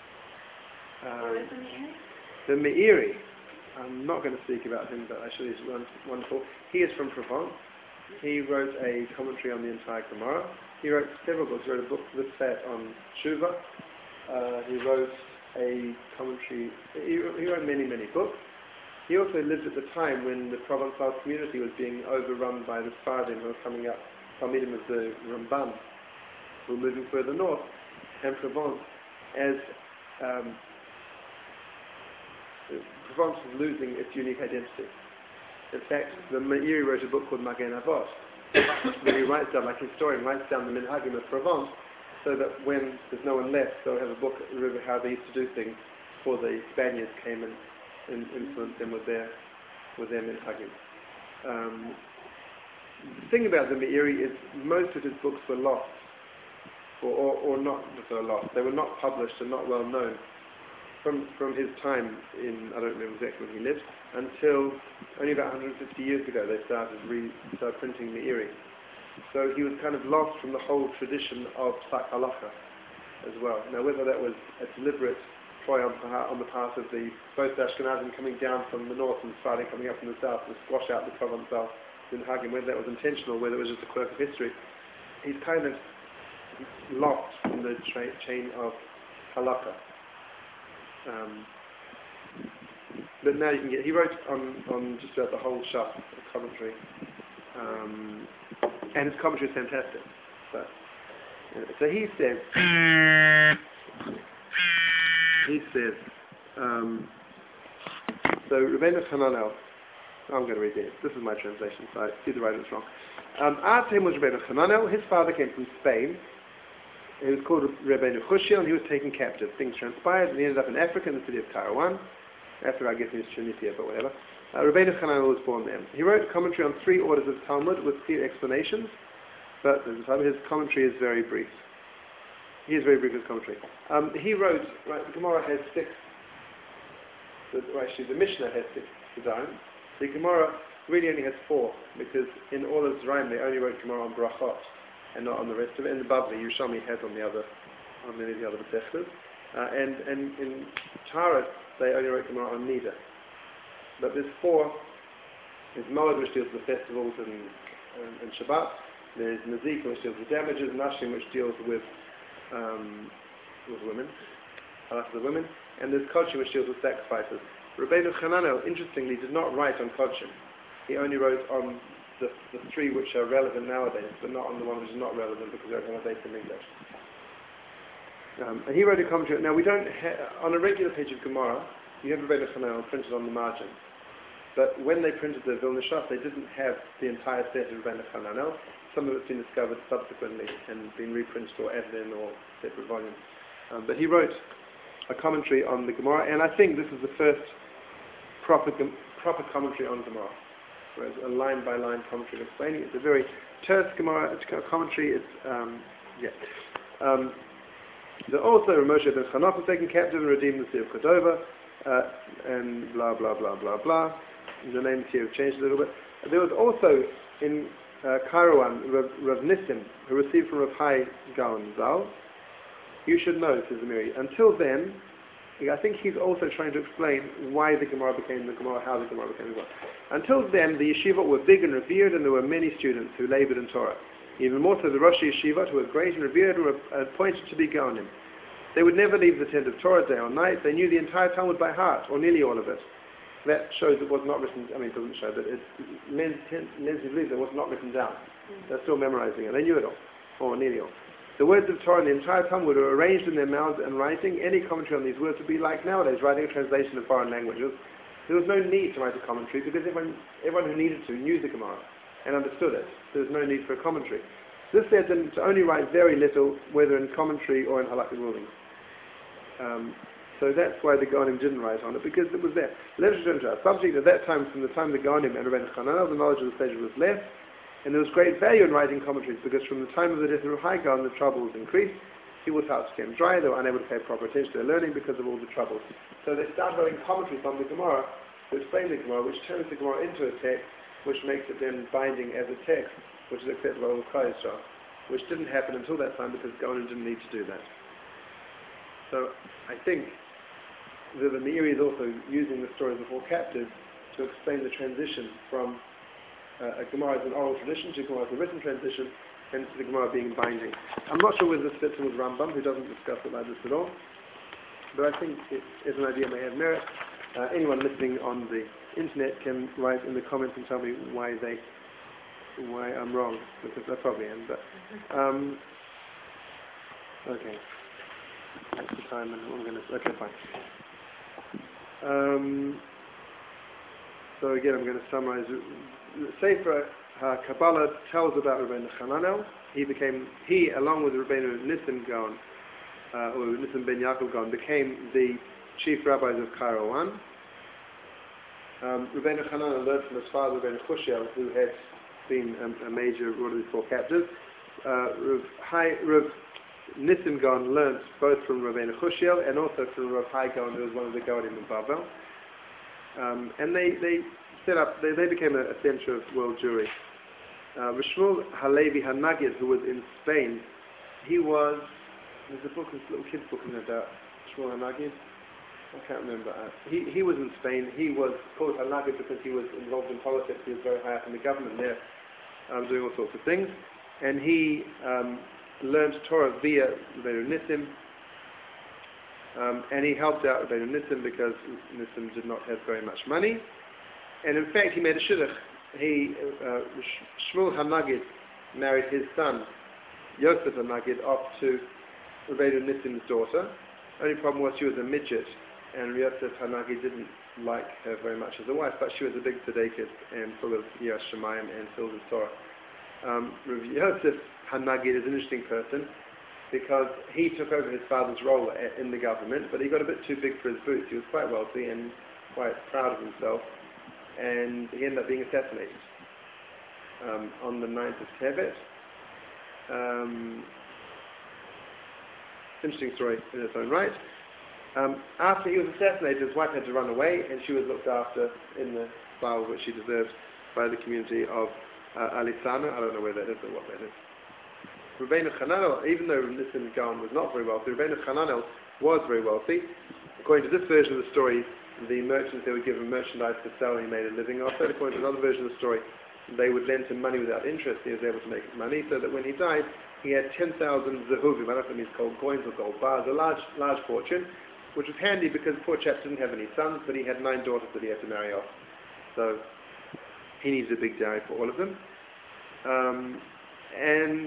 um, the Meiri, I'm not going to speak about him, but actually he's wonderful. He is from Provence. He wrote a commentary on the entire Gemara. He wrote several books. He wrote a book this fat on Tshuva. Uh, he wrote a commentary. He, he wrote many, many books. He also lived at the time when the Provençal community was being overrun by the Sfardim who were coming up, Talmidim of the Ramban, who were moving further north, and Provence, as um, Provence was losing its unique identity. In fact, the Meiri wrote a book called Magen Avot, where he writes down, like a historian, writes down the Minhagim of Provence, so that when there's no one left, they'll have a book of how they used to do things before the Spaniards came and, and influenced them with their with their Minhagim. Um, the thing about the Meiri is most of his books were lost, or, or, or not so lost. They were not published and not well known from from his time in, I don't remember exactly when he lived, until only about one hundred fifty years ago they started re started printing Meiri. So he was kind of lost from the whole tradition of Psak Halacha as well. Now whether that was a deliberate ploy on, on the part of the both Ashkenazim coming down from the north and Sephardim coming up from the south to squash out the Provençal Minhagim, whether that was intentional, whether it was just a quirk of history, he's kind of lost from the tra chain of Halacha. Um, but now you can get, he wrote on, on just about the whole Shas, a commentary. Um, and his commentary is fantastic. So, yeah. So he says, he says, um, so Rabbeinu Hananel, I'm going to read this. This is my translation, so I see the right and it's wrong. Um, Artem was Rabbeinu Hananel. His father came from Spain. He was called Rabbeinu Chushiel, and he was taken captive. Things transpired, and he ended up in Africa, in the city of Kairouan. After I guess he was Tunisia, but whatever. Uh, Rabbeinu Hananel was born there. He wrote a commentary on three orders of Talmud with clear explanations, but his commentary is very brief. He is very brief, his commentary. Um, he wrote, right, the Gemara has six, the, well, actually the Mishnah has six designs. The Gemara really only has four, because in all of Zerayim they only wrote Gemara on Brachot, and not on the rest of it. And the Bavli, Yerushalmi has on the other, on many of the other Masechtas. Uh, and, and in Taharat, they only wrote Gemara on Nida. But there's four. There's Moed, which deals with festivals and, and, and Shabbat. There's Nazika, which deals with damages. Nashim, which deals with um, with women, halakha of the women. And there's Kodshim, which deals with sacrifices. Rabbeinu Hananel, interestingly, did not write on Kodshim. He only wrote on the, the three which are relevant nowadays, but not on the one which is not relevant because they're kind of based in English. Um, and he wrote a commentary. Now we don't ha on a regular page of Gemara, you have Rabbeinu Hananel printed on the margin. But when they printed the Vilna Shas, they didn't have the entire set of Rabbeinu Hananel. some of it's been discovered subsequently and been reprinted or added in or separate volumes. Um, but he wrote a commentary on the Gemara, and I think this is the first proper proper commentary on Gemara. Whereas a line-by-line commentary explaining it. It's a very terse Gemara it's a commentary. It's um, yeah. Um, the also Moshe ben Chanach was taken captive and redeemed the Sea of Cordova, uh, and blah blah blah blah blah. The names here have changed a little bit. There was also in uh, Kairouan Rav, Rav Nissim, who received from Rav Hai Gaon Zal. You should know, says the Miri. Until then, I think he's also trying to explain why the Gemara became the Gemara, how the Gemara became the Gemara. Until then, the yeshiva were big and revered, and there were many students who labored in Torah. Even more so, the Rosh Yeshiva, who were great and revered, were appointed to be Gaonim. They would never leave the tent of Torah day or night. They knew the entire Talmud by heart, or nearly all of it. That shows it was not written. I mean, it doesn't show, but it lends to believe it was not written down. They're still memorizing it. They knew it all, or nearly all. The words of Torah in the entire Talmud are arranged in their mouths and writing. Any commentary on these words would be like nowadays, writing a translation of foreign languages. There was no need to write a commentary because everyone, everyone who needed to knew the Gemara and understood it. There was no need for a commentary. This led them to only write very little, whether in commentary or in halakhic rulings. Um, so that's why the Gaonim didn't write on it, because it was there. Let us return to our subject. At that time, from the time of the Gaonim and Rabbeinu Chananel, the knowledge of the sage was less. And there was great value in writing commentaries because from the time of the death of Rav Hai Gaon, the troubles increased. People's hearts became dry. They were unable to pay proper attention to their learning because of all the troubles. So they started writing commentaries on the Gemara to explain the Gemara, which turns the Gemara into a text, which makes it then binding as a text, which is accepted by all Klal Yisrael, which didn't happen until that time because Gaonim didn't need to do that. So I think that the Meiri is also using the story of the four captives to explain the transition from Uh, a Gemara as an oral tradition, to Gemara as a written transition, and to the Gemara being binding. I'm not sure whether this fits in with Rambam, who doesn't discuss it like this at all, but I think it is an idea may have merit. Uh, anyone listening on the internet can write in the comments and tell me why they, why I'm wrong, because I probably am. But um, okay, that's the time, and I'm going to. Okay, fine. Um, so again, I'm going to summarize. The Sefer HaKabbalah tells about Rabbeinu Chananel. He became, he along with Rabbeinu Nissim Gaon, uh, or Nissim ben Yaakov Gaon, became the chief rabbis of Kairouan. Um, Rabbeinu Chananel learned from his father, Rabbeinu Chushiel, who had been a, a major ruler of the four captives. Uh, Rav, Hai, Rav Nissim Gaon learned both from Rabbeinu Chushiel and also from Rav Hai Gaon, who was one of the Gaonim in Babel. Um, and they, they set up, they, they became a, a center of world Jewry. Uh, Shmuel Halevi Hanagid, who was in Spain, he was, there's a book, this little kid's book in about Shmuel Hanagid, I can't remember. Uh, he, he was in Spain, he was called Hanagid because he was involved in politics, he was very high up in the government there, um, doing all sorts of things, and he um, learned Torah via Rabbeinu Nissim, um, and he helped out Rabbeinu Nissim because Nissim did not have very much money. And in fact, he made a shidduch. He, uh, Shmuel HaNagid married his son, Yosef HaNagid, off to Rabbeinu Nissim's daughter. Only problem was she was a midget, and Yosef HaNagid didn't like her very much as a wife, but she was a big tzedekah and full of Yiras Shamayim and filled with Torah. Um, Yosef HaNagid is an interesting person because he took over his father's role in the government, but he got a bit too big for his boots. He was quite wealthy and quite proud of himself, and he ended up being assassinated um, on the ninth of Tevet. Um, interesting story in its own right. Um, after he was assassinated, his wife had to run away, and she was looked after in the style which she deserved by the community of uh, Alisana. I don't know where that is or what that is. Rabbeinu Chananel, even though Nissim Gaon was not very wealthy, Rabbeinu Chananel was very wealthy. According to this version of the story, the merchants, they would give him merchandise to sell and he made a living off it. According to another version of the story, they would lend him money without interest. He was able to make money, so that when he died, he had ten thousand zehuvim, I don't know if it means gold coins or gold bars, a large, large fortune, which was handy because the poor chap didn't have any sons, but he had nine daughters that he had to marry off. So he needed a big dowry for all of them. Um, and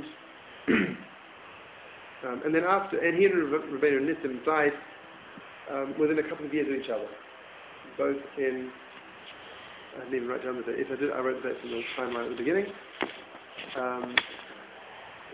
um, and then after, and he and Rabbeinu Nissim died um, within a couple of years of each other, both in, I didn't even write down the date. If I did, I wrote the date from the timeline at the beginning. Um,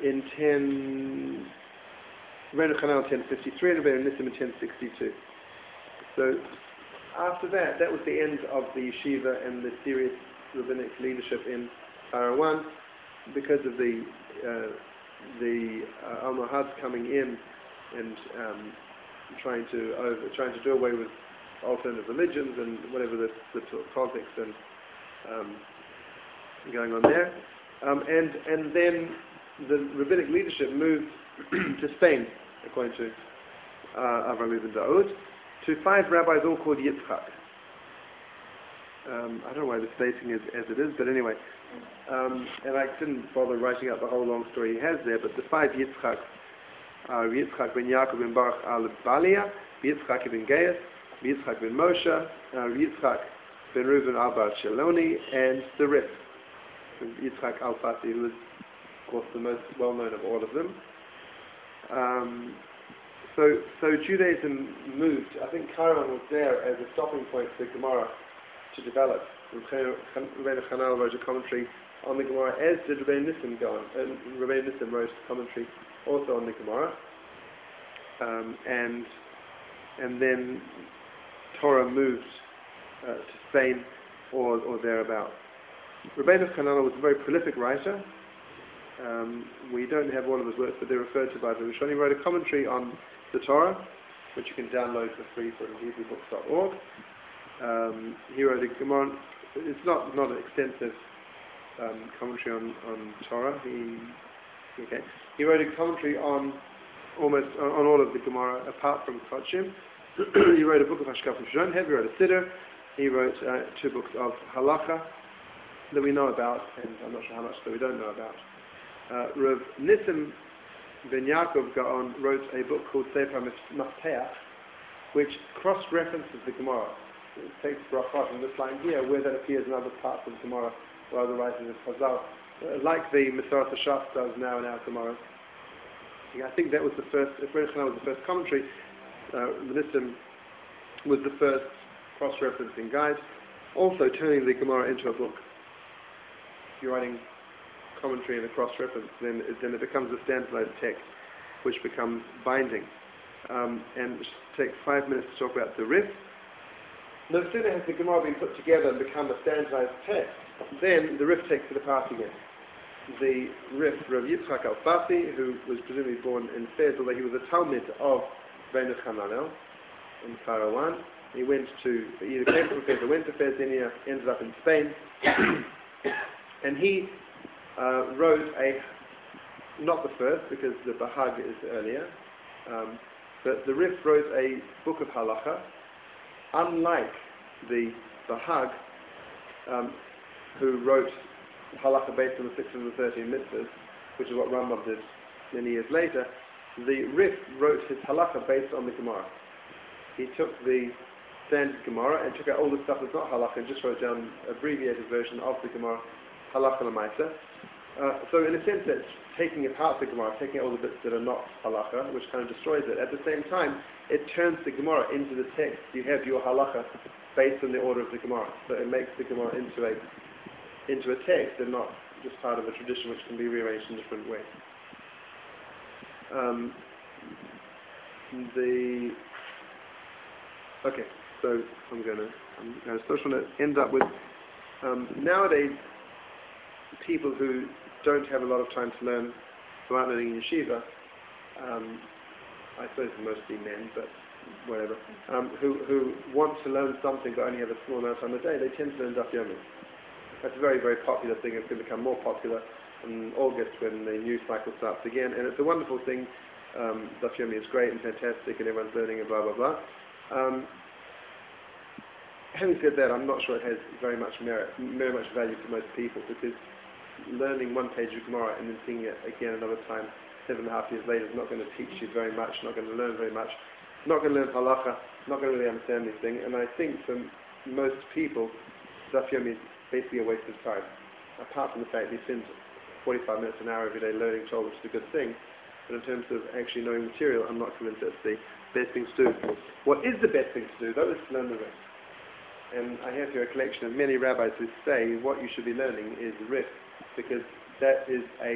in ten, Rabbeinu Chananel ten fifty-three, and Rabbeinu Nissim in ten sixty-two. So after that, that was the end of the yeshiva and the serious rabbinic leadership in Karawan, because of the uh, the uh, Almohads coming in and um, trying to over, trying to do away with alternative religions and whatever the, the politics and um, going on there, um, and and then the rabbinic leadership moved to Spain, according to uh, Avraham ibn Daud, to five rabbis all called Yitzchak. Um, I don't know why the spacing is as it is, but anyway, um, and I didn't bother writing out the whole long story he has there, but the five Yitzchaks are Yitzchak ben Yaakov ben Baruch al-Balia, Yitzchak ben Gaius, Yitzchak ben Moshe, uh, Yitzchak ben Reuven al-Bar Shaloni, and the Rif, Yitzchak al-Fasi, who is, of course, the most well-known of all of them. Um, so, so Judaism moved. I think Karawan was there as a stopping point for Gemara to develop. Rabbeinu Chananel wrote a commentary on the Gemara, as did Rabbeinu Nissim go on. And Rabbeinu Nissim wrote a commentary also on the Gemara. Um, and and then Torah moved uh, to Spain or, or thereabouts. Rabbeinu Chananel was a very prolific writer. Um, we don't have all of his works, but they're referred to by the Rishonim. He wrote a commentary on the Torah, which you can download for free from Hebrew books dot org. Um, he wrote a Gemara. It's not not an extensive um, commentary on, on Torah. He okay. He wrote a commentary on almost on, on all of the Gemara apart from Kodshim. He wrote a book of Hashkaf and Shon. He wrote a Siddur. He wrote uh, two books of Halacha that we know about, and I'm not sure how much that we don't know about. Uh, Rav Nissim ben Yaakov Gaon wrote a book called Sefer Mafteach, which cross-references the Gemara. It takes bracha from this line here, where that appears in other parts of the Gemara, or other writings of Chazal, uh, like the Masarat HaShas does now in our Gemara. Yeah, I think that was the first, if Rabbeinu Chananel was the first commentary, uh, Nissim was the first cross-referencing guide, also turning the Gemara into a book. If you're writing commentary and a cross-reference, then it, then it becomes a standardized text, which becomes binding. Um, and it takes five minutes to talk about the Rif. No sooner has the Gemara been put together and become a standardized text, then the Rif takes it apart again. The Rif, Rav Yitzchak al-Fasi, who was presumably born in Fez, although he was a Talmid of Rabbeinu Chananel in Karawan. He went to, he either came from Fez or went to Fez, then he ended up in Spain. And he uh, wrote a, not the first, because the Bahag is earlier, um, but the Rif wrote a book of Halacha, unlike the Bahag, um, who wrote Halacha based on the six hundred thirteen mitzvahs, which is what Rambam did many years later. The Rif wrote his Halacha based on the Gemara. He took the standard Gemara and took out all the stuff that's not Halacha and just wrote down an abbreviated version of the Gemara, Halacha L'maisa. Uh, so in a sense that's taking apart the Gemara, taking out all the bits that are not Halacha, which kind of destroys it. At the same time, it turns the Gemara into the text. You have your Halacha based on the order of the Gemara. So it makes the Gemara into a into a text and not just part of a tradition which can be rearranged in different ways. Um, the okay, so I'm going to I'm going to sort of end up with um, nowadays people who don't have a lot of time to learn, who aren't learning in yeshiva. Um, I suppose mostly men, but whatever. Um, who who want to learn something but only have a small amount of time a day, they tend to learn Daf Yomi. That's a very, very popular thing. It's going to become more popular in August when the new cycle starts again. And it's a wonderful thing. Um, Daf Yomi is great and fantastic and everyone's learning and blah, blah, blah. Um, having said that, I'm not sure it has very much merit, very much value for most people, because learning one page of Gemara and then seeing it again another time, seven and a half years later, is not going to teach you very much, not going to learn very much, not going to learn halacha, not going to really understand anything. And I think for most people, Daf Yomi is basically a waste of time, apart from the fact that you spend forty-five minutes an hour every day learning Torah, which is a good thing. But in terms of actually knowing material, I'm not convinced that's the best thing to do. What is the best thing to do, though, is to learn the Rif. And I have here a collection of many rabbis who say what you should be learning is Rif, because that is a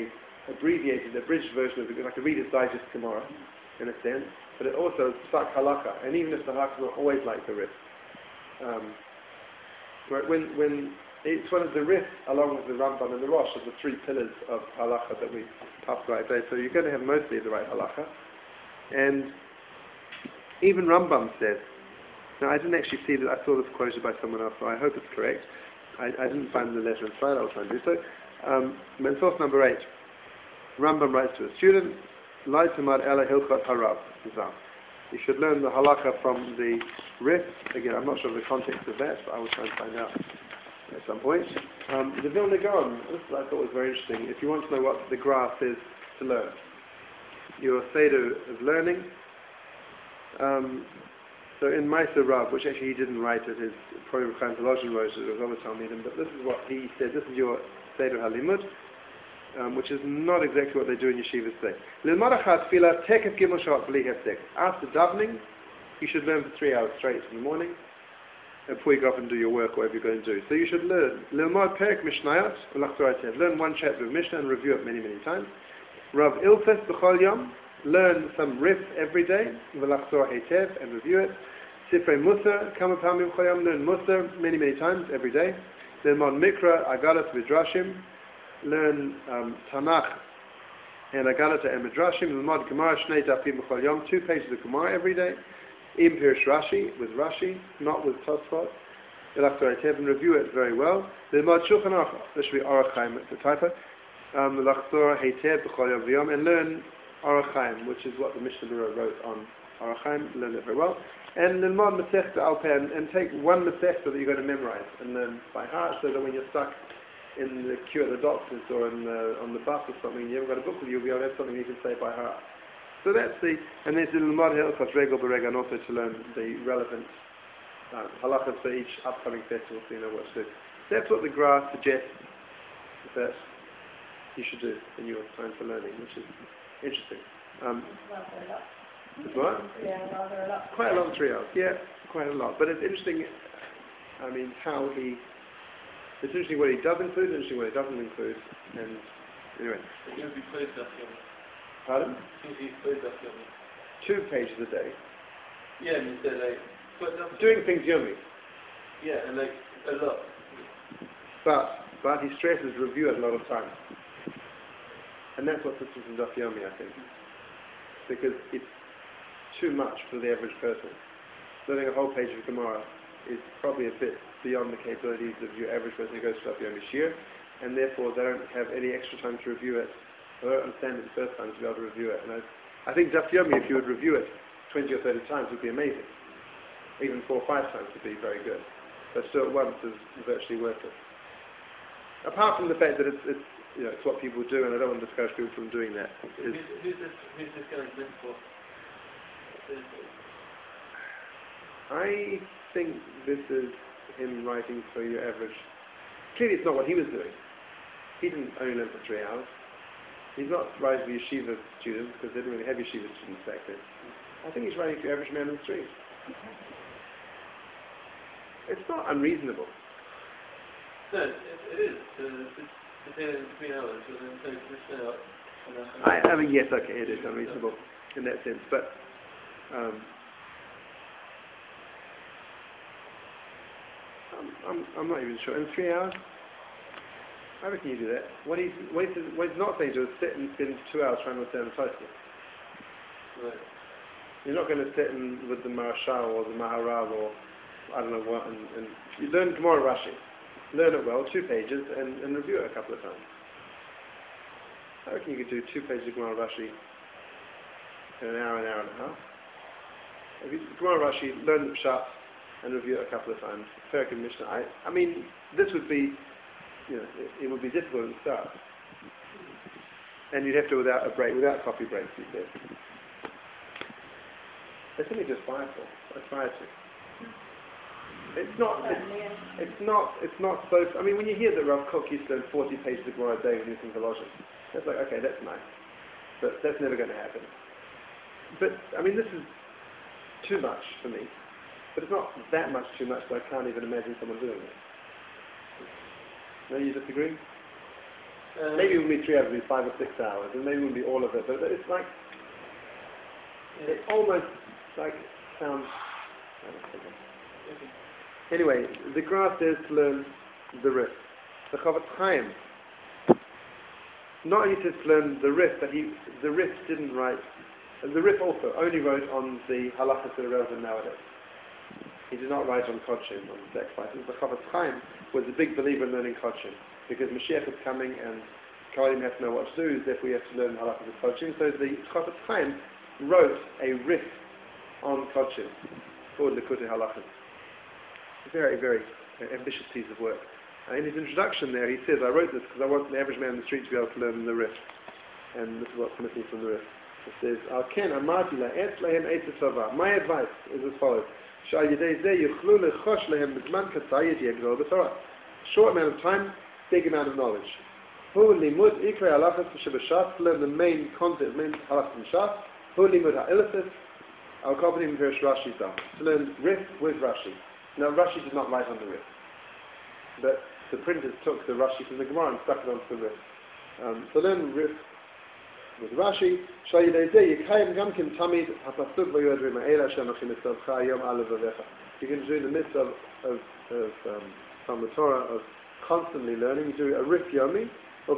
abbreviated, abridged version of it, like a Reader's Digest Gemara, in a sense, but it also is Psak Halakha, and even if the Halakha is not always like the Rif. Um, when, when it's one of the Rif, along with the Rambam and the Rosh, of the three pillars of Halakha that we passed right there, so you're going to have mostly the right Halakha. And even Rambam says, now I didn't actually see that, I saw this quoted by someone else, so I hope it's correct. I, I didn't find the letter inside, I'll try and do so. Um, but in source number eight, Rambam writes to a student, Lai Tamad Ela Hilchot Harav. You should learn the halakha from the Rif. Again, I'm not sure of the context of that, but I will try and find out at some point. Um, the Vilna Gaon, this I thought was very interesting. If you want to know what the Gra says to learn, your Seder of learning. Um, so in Meiser Rav, which actually he didn't write it, his probably Chaim Volozhin wrote it, it was other Talmidim, but this is what he said, this is your Seder HaLimud, um, which is not exactly what they do in yeshivas today. After davening, you should learn for three hours straight in the morning, before you go off and do your work or whatever you're going to do. So you should learn. Learn one chapter of Mishnah and review it many, many times. Rav Ilfes b'chol yom, learn some Rif every day, and review it. Sifrei Musar, kama pamim b'chol yom, learn Musar many, many times every day. Learn Mon Mikra, Agalat v'Drashim, learn um, Tanakh and Agalat and Midrashim. Learn Gemara Shnei Dafim b'chol yom, two pages of Gemara every day. Im Pirish Rashi, with Rashi, not with Tosfot. And review it very well. Learn Shulchan Aruch, there should be Aruch Chaim, it's a typo. Um, and learn Aruch Chaim, which is what the Mishnah Berurah wrote on Aruch Chaim, learn it very well. And then one Masechta Al Peh, and take one Masechta that you're going to memorize and learn by heart, so that when you're stuck in the queue at the doctor's or in the, on the bus or something, and you haven't got a book with you, you'll be able to have something you can say by heart. So that's the, and there's the Lamad Hilchos Regel B'Regel, and also to learn the relevant uh, halachas for each upcoming festival, so you know what to do. That's what the Gra suggests that you should do in your time for learning, which is interesting. Um, it's what? Yeah, rather a lot. Quite a long three hours, yeah, quite a lot. But it's interesting, I mean, how he, it's interesting what he does include, interesting what he doesn't include, and anyway. Pardon? Two pages a day. Yeah, and you said like, but doing things yummy. Yeah, and like a lot. But, but he stresses review it a lot of times. And that's what puts us in Daf Yomi, I think. Because it's too much for the average person. Learning a whole page of Gemara is probably a bit beyond the capabilities of your average person who goes to Daf Yomi Shir, and therefore they don't have any extra time to review it. They don't understand it the first time to be able to review it. And I, I think Daf Yomi, if you would review it twenty or thirty times, would be amazing. Even four or five times would be very good. But still at once is virtually worth it. Apart from the fact that it's, it's you know, it's what people do, and I don't want to discourage people from doing that. Who's, who's this, who's this going meant for? I think this is him writing for your average. Clearly it's not what he was doing. He didn't only learn for three hours. He's not writing for yeshiva students, because they didn't really have yeshiva students back then. I think he's writing for your average man on the street. It's not unreasonable. No, it, it is. Uh, it's, it's three hours, and then take this out. I, I mean, yes, okay, it is unreasonable in that sense, but um, I'm, I'm, I'm not even sure. In three hours, I reckon you do that. What he's, what he's, what he's not saying to do is sit and spend two hours trying to understand the Tosfot. Right. You're not going to sit in with the Marashal or the Maharav or I don't know what, and, and you learn Gemara Rashi. Learn it well, two pages, and, and review it a couple of times. I reckon you could do two pages of Gemara Rashi in an hour, an hour and a half. If you Gemara Rashi, learn the Pshat, and review it a couple of times. Perek and Mishnah. I, I mean, this would be, you know, it, it would be difficult at the start. And you'd have to without a break, without coffee breaks, he said. It's only just five for. Aspire to. It's not, it's, it's not, it's not so, I mean, when you hear that Rav Kook used to learn forty pages of Gemara a day when he was in Volozhin, that's like, okay, that's nice. But that's never going to happen. But, I mean, this is too much for me. But it's not that much too much that I can't even imagine someone doing it. No, you disagree? Um, maybe it wouldn't be three hours, it would be five or six hours, and maybe it wouldn't be all of it, but, but it's like, it almost like sounds, I don't think it- anyway, the Gra says to learn the Rif. The Chofetz Chaim, not only says to learn the Rif, but he, the Rif didn't write, the Rif also only wrote on the halachas that are relevant nowadays. He did not write on Kodshim, on sacrifices. The Chofetz Chaim was a big believer in learning Kodshim, because Mashiach is coming and Kohanim have to know what to do, therefore you have to learn halachas of Kodshim. So the Chofetz Chaim wrote a Rif on Kodshim called Likutei Halachas. A very, very uh, ambitious piece of work. Uh, in his introduction there, he says, I wrote this because I want the average man in the street to be able to learn the Rif. And this is what's missing from the Rif. It says, Al ken amati la'etz lehem eitz tzava. My advice is as follows. Short amount of time, big amount of knowledge. Learn the main content, main halachas in Shas. To learn Rif with Rashi. Now Rashi did not write on the Rif, but the printers took the Rashi from the Gemara and stuck it onto the Rif. Um, so learn Rif with Rashi. You can do the mitzvah of, of, of um, from the Torah of constantly learning. You do a Rif Yomi.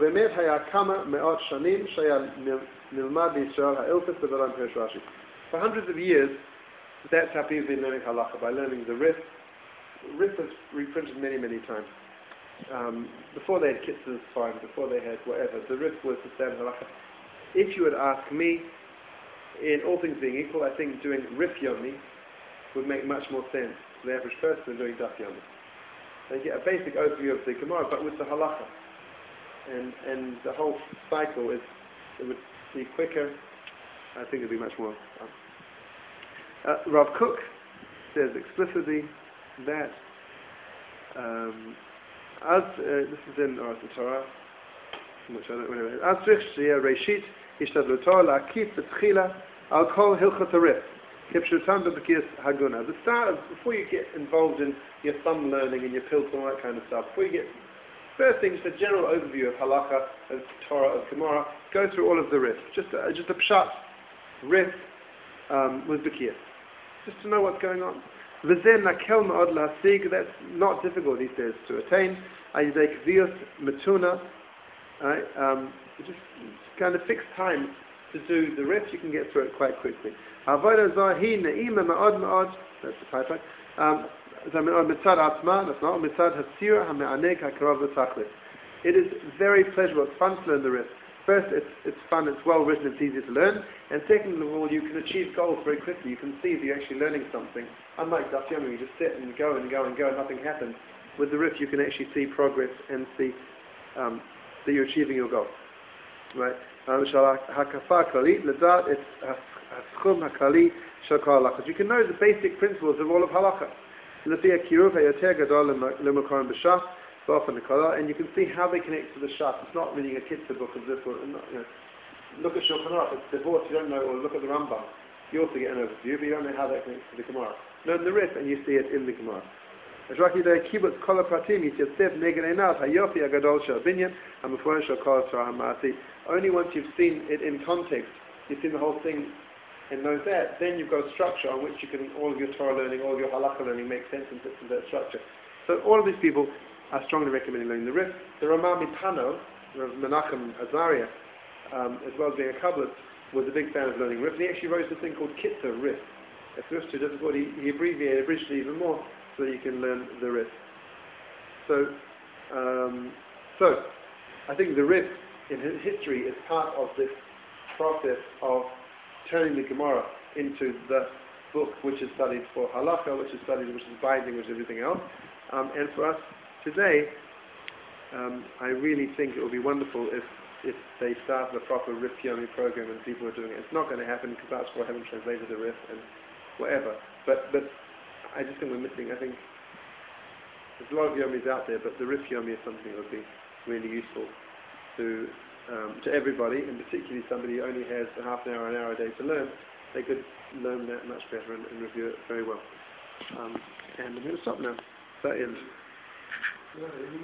For hundreds of years, that's how people have been learning halacha, by learning the Rif. Rif was reprinted many, many times. Um, before they had Kitzur's fine, before they had whatever, the Rif was the standard halacha. If you would ask me, in all things being equal, I think doing Rif Yomi would make much more sense for the average person than doing Daf Yomi. They get a basic overview of the Gemara, but with the halacha. And and the whole cycle is, it would be quicker. I think it would be much more fun. Uh, Rav Kook says explicitly that um, as uh, this is in Oras Torah, which I don't remember. As Rishya Reshit Ishtadlutor La'akif B'Tchila Al Kol Hilchot Harif Kipshutam B'Bekiyas Haguna. The start of, before you get involved in your thumb learning and your pills and all that kind of stuff, before you get first thing, just a general overview of halacha, of Torah, of Gemara. Go through all of the Rif, just a, just a pshat Rif um, with B'Kiyas, just to know what's going on. V'zen nakel ma'od la'asig. That's not difficult, he says, to attain. Ayidei kvios metuna. Right, um, just kind of fixed time to do the Rif, you can get through it quite quickly. Avodah zahi ne'ima ma'od ma'od. That's the typo. Um, That's not It is very pleasurable, it's fun to learn the Rif. First, it's, it's fun, it's well written, it's easy to learn. And second of all, you can achieve goals very quickly. You can see that you're actually learning something. Unlike Daf Yomi, you just sit and go and go and go and nothing happens. With the Rif, you can actually see progress and see um, that you're achieving your goal. Right? You can know the basic principles of all of halacha. And you can see how they connect to the Shas. It's not reading a Kitzur book of this or not, you know. Look at Shulchan Aruch, it's divorce, you don't know, or look at the Rambam. You also get an overview, but you don't know how that connects to the Gemara. Learn the Rif and you see it in the Gemara. Only once you've seen it in context, you've seen the whole thing and know that, then you've got a structure on which you can, all of your Torah learning, all of your halakha learning make sense and fits into that structure. So all of these people are strongly recommending learning the Rif. The Ramah Mipano, Rav Menachem Azaria, um, as well as being a Kabbalist, was a big fan of learning Rif, and he actually wrote this thing called Kitzur Rif. If it was too difficult, he, he abbreviated, abridged it even more, so that you can learn the Rif. So, um, so, I think the Rif in history is part of this process of turning the Gemara into the book which is studied for halakha, which is studied, which is binding, which is everything else. Um, and for us today, um, I really think it would be wonderful if if they started a proper Rif Yomi program and people are doing it. It's not going to happen because that's why I haven't translated the Rif and whatever. But but I just think we're missing. I think there's a lot of Yomis out there, but the Rif Yomi is something that would be really useful to um, to everybody, and particularly somebody who only has a half an hour, an hour a day to learn. They could learn that much better and, and review it very well. Um, and I'm going to stop now. That ends.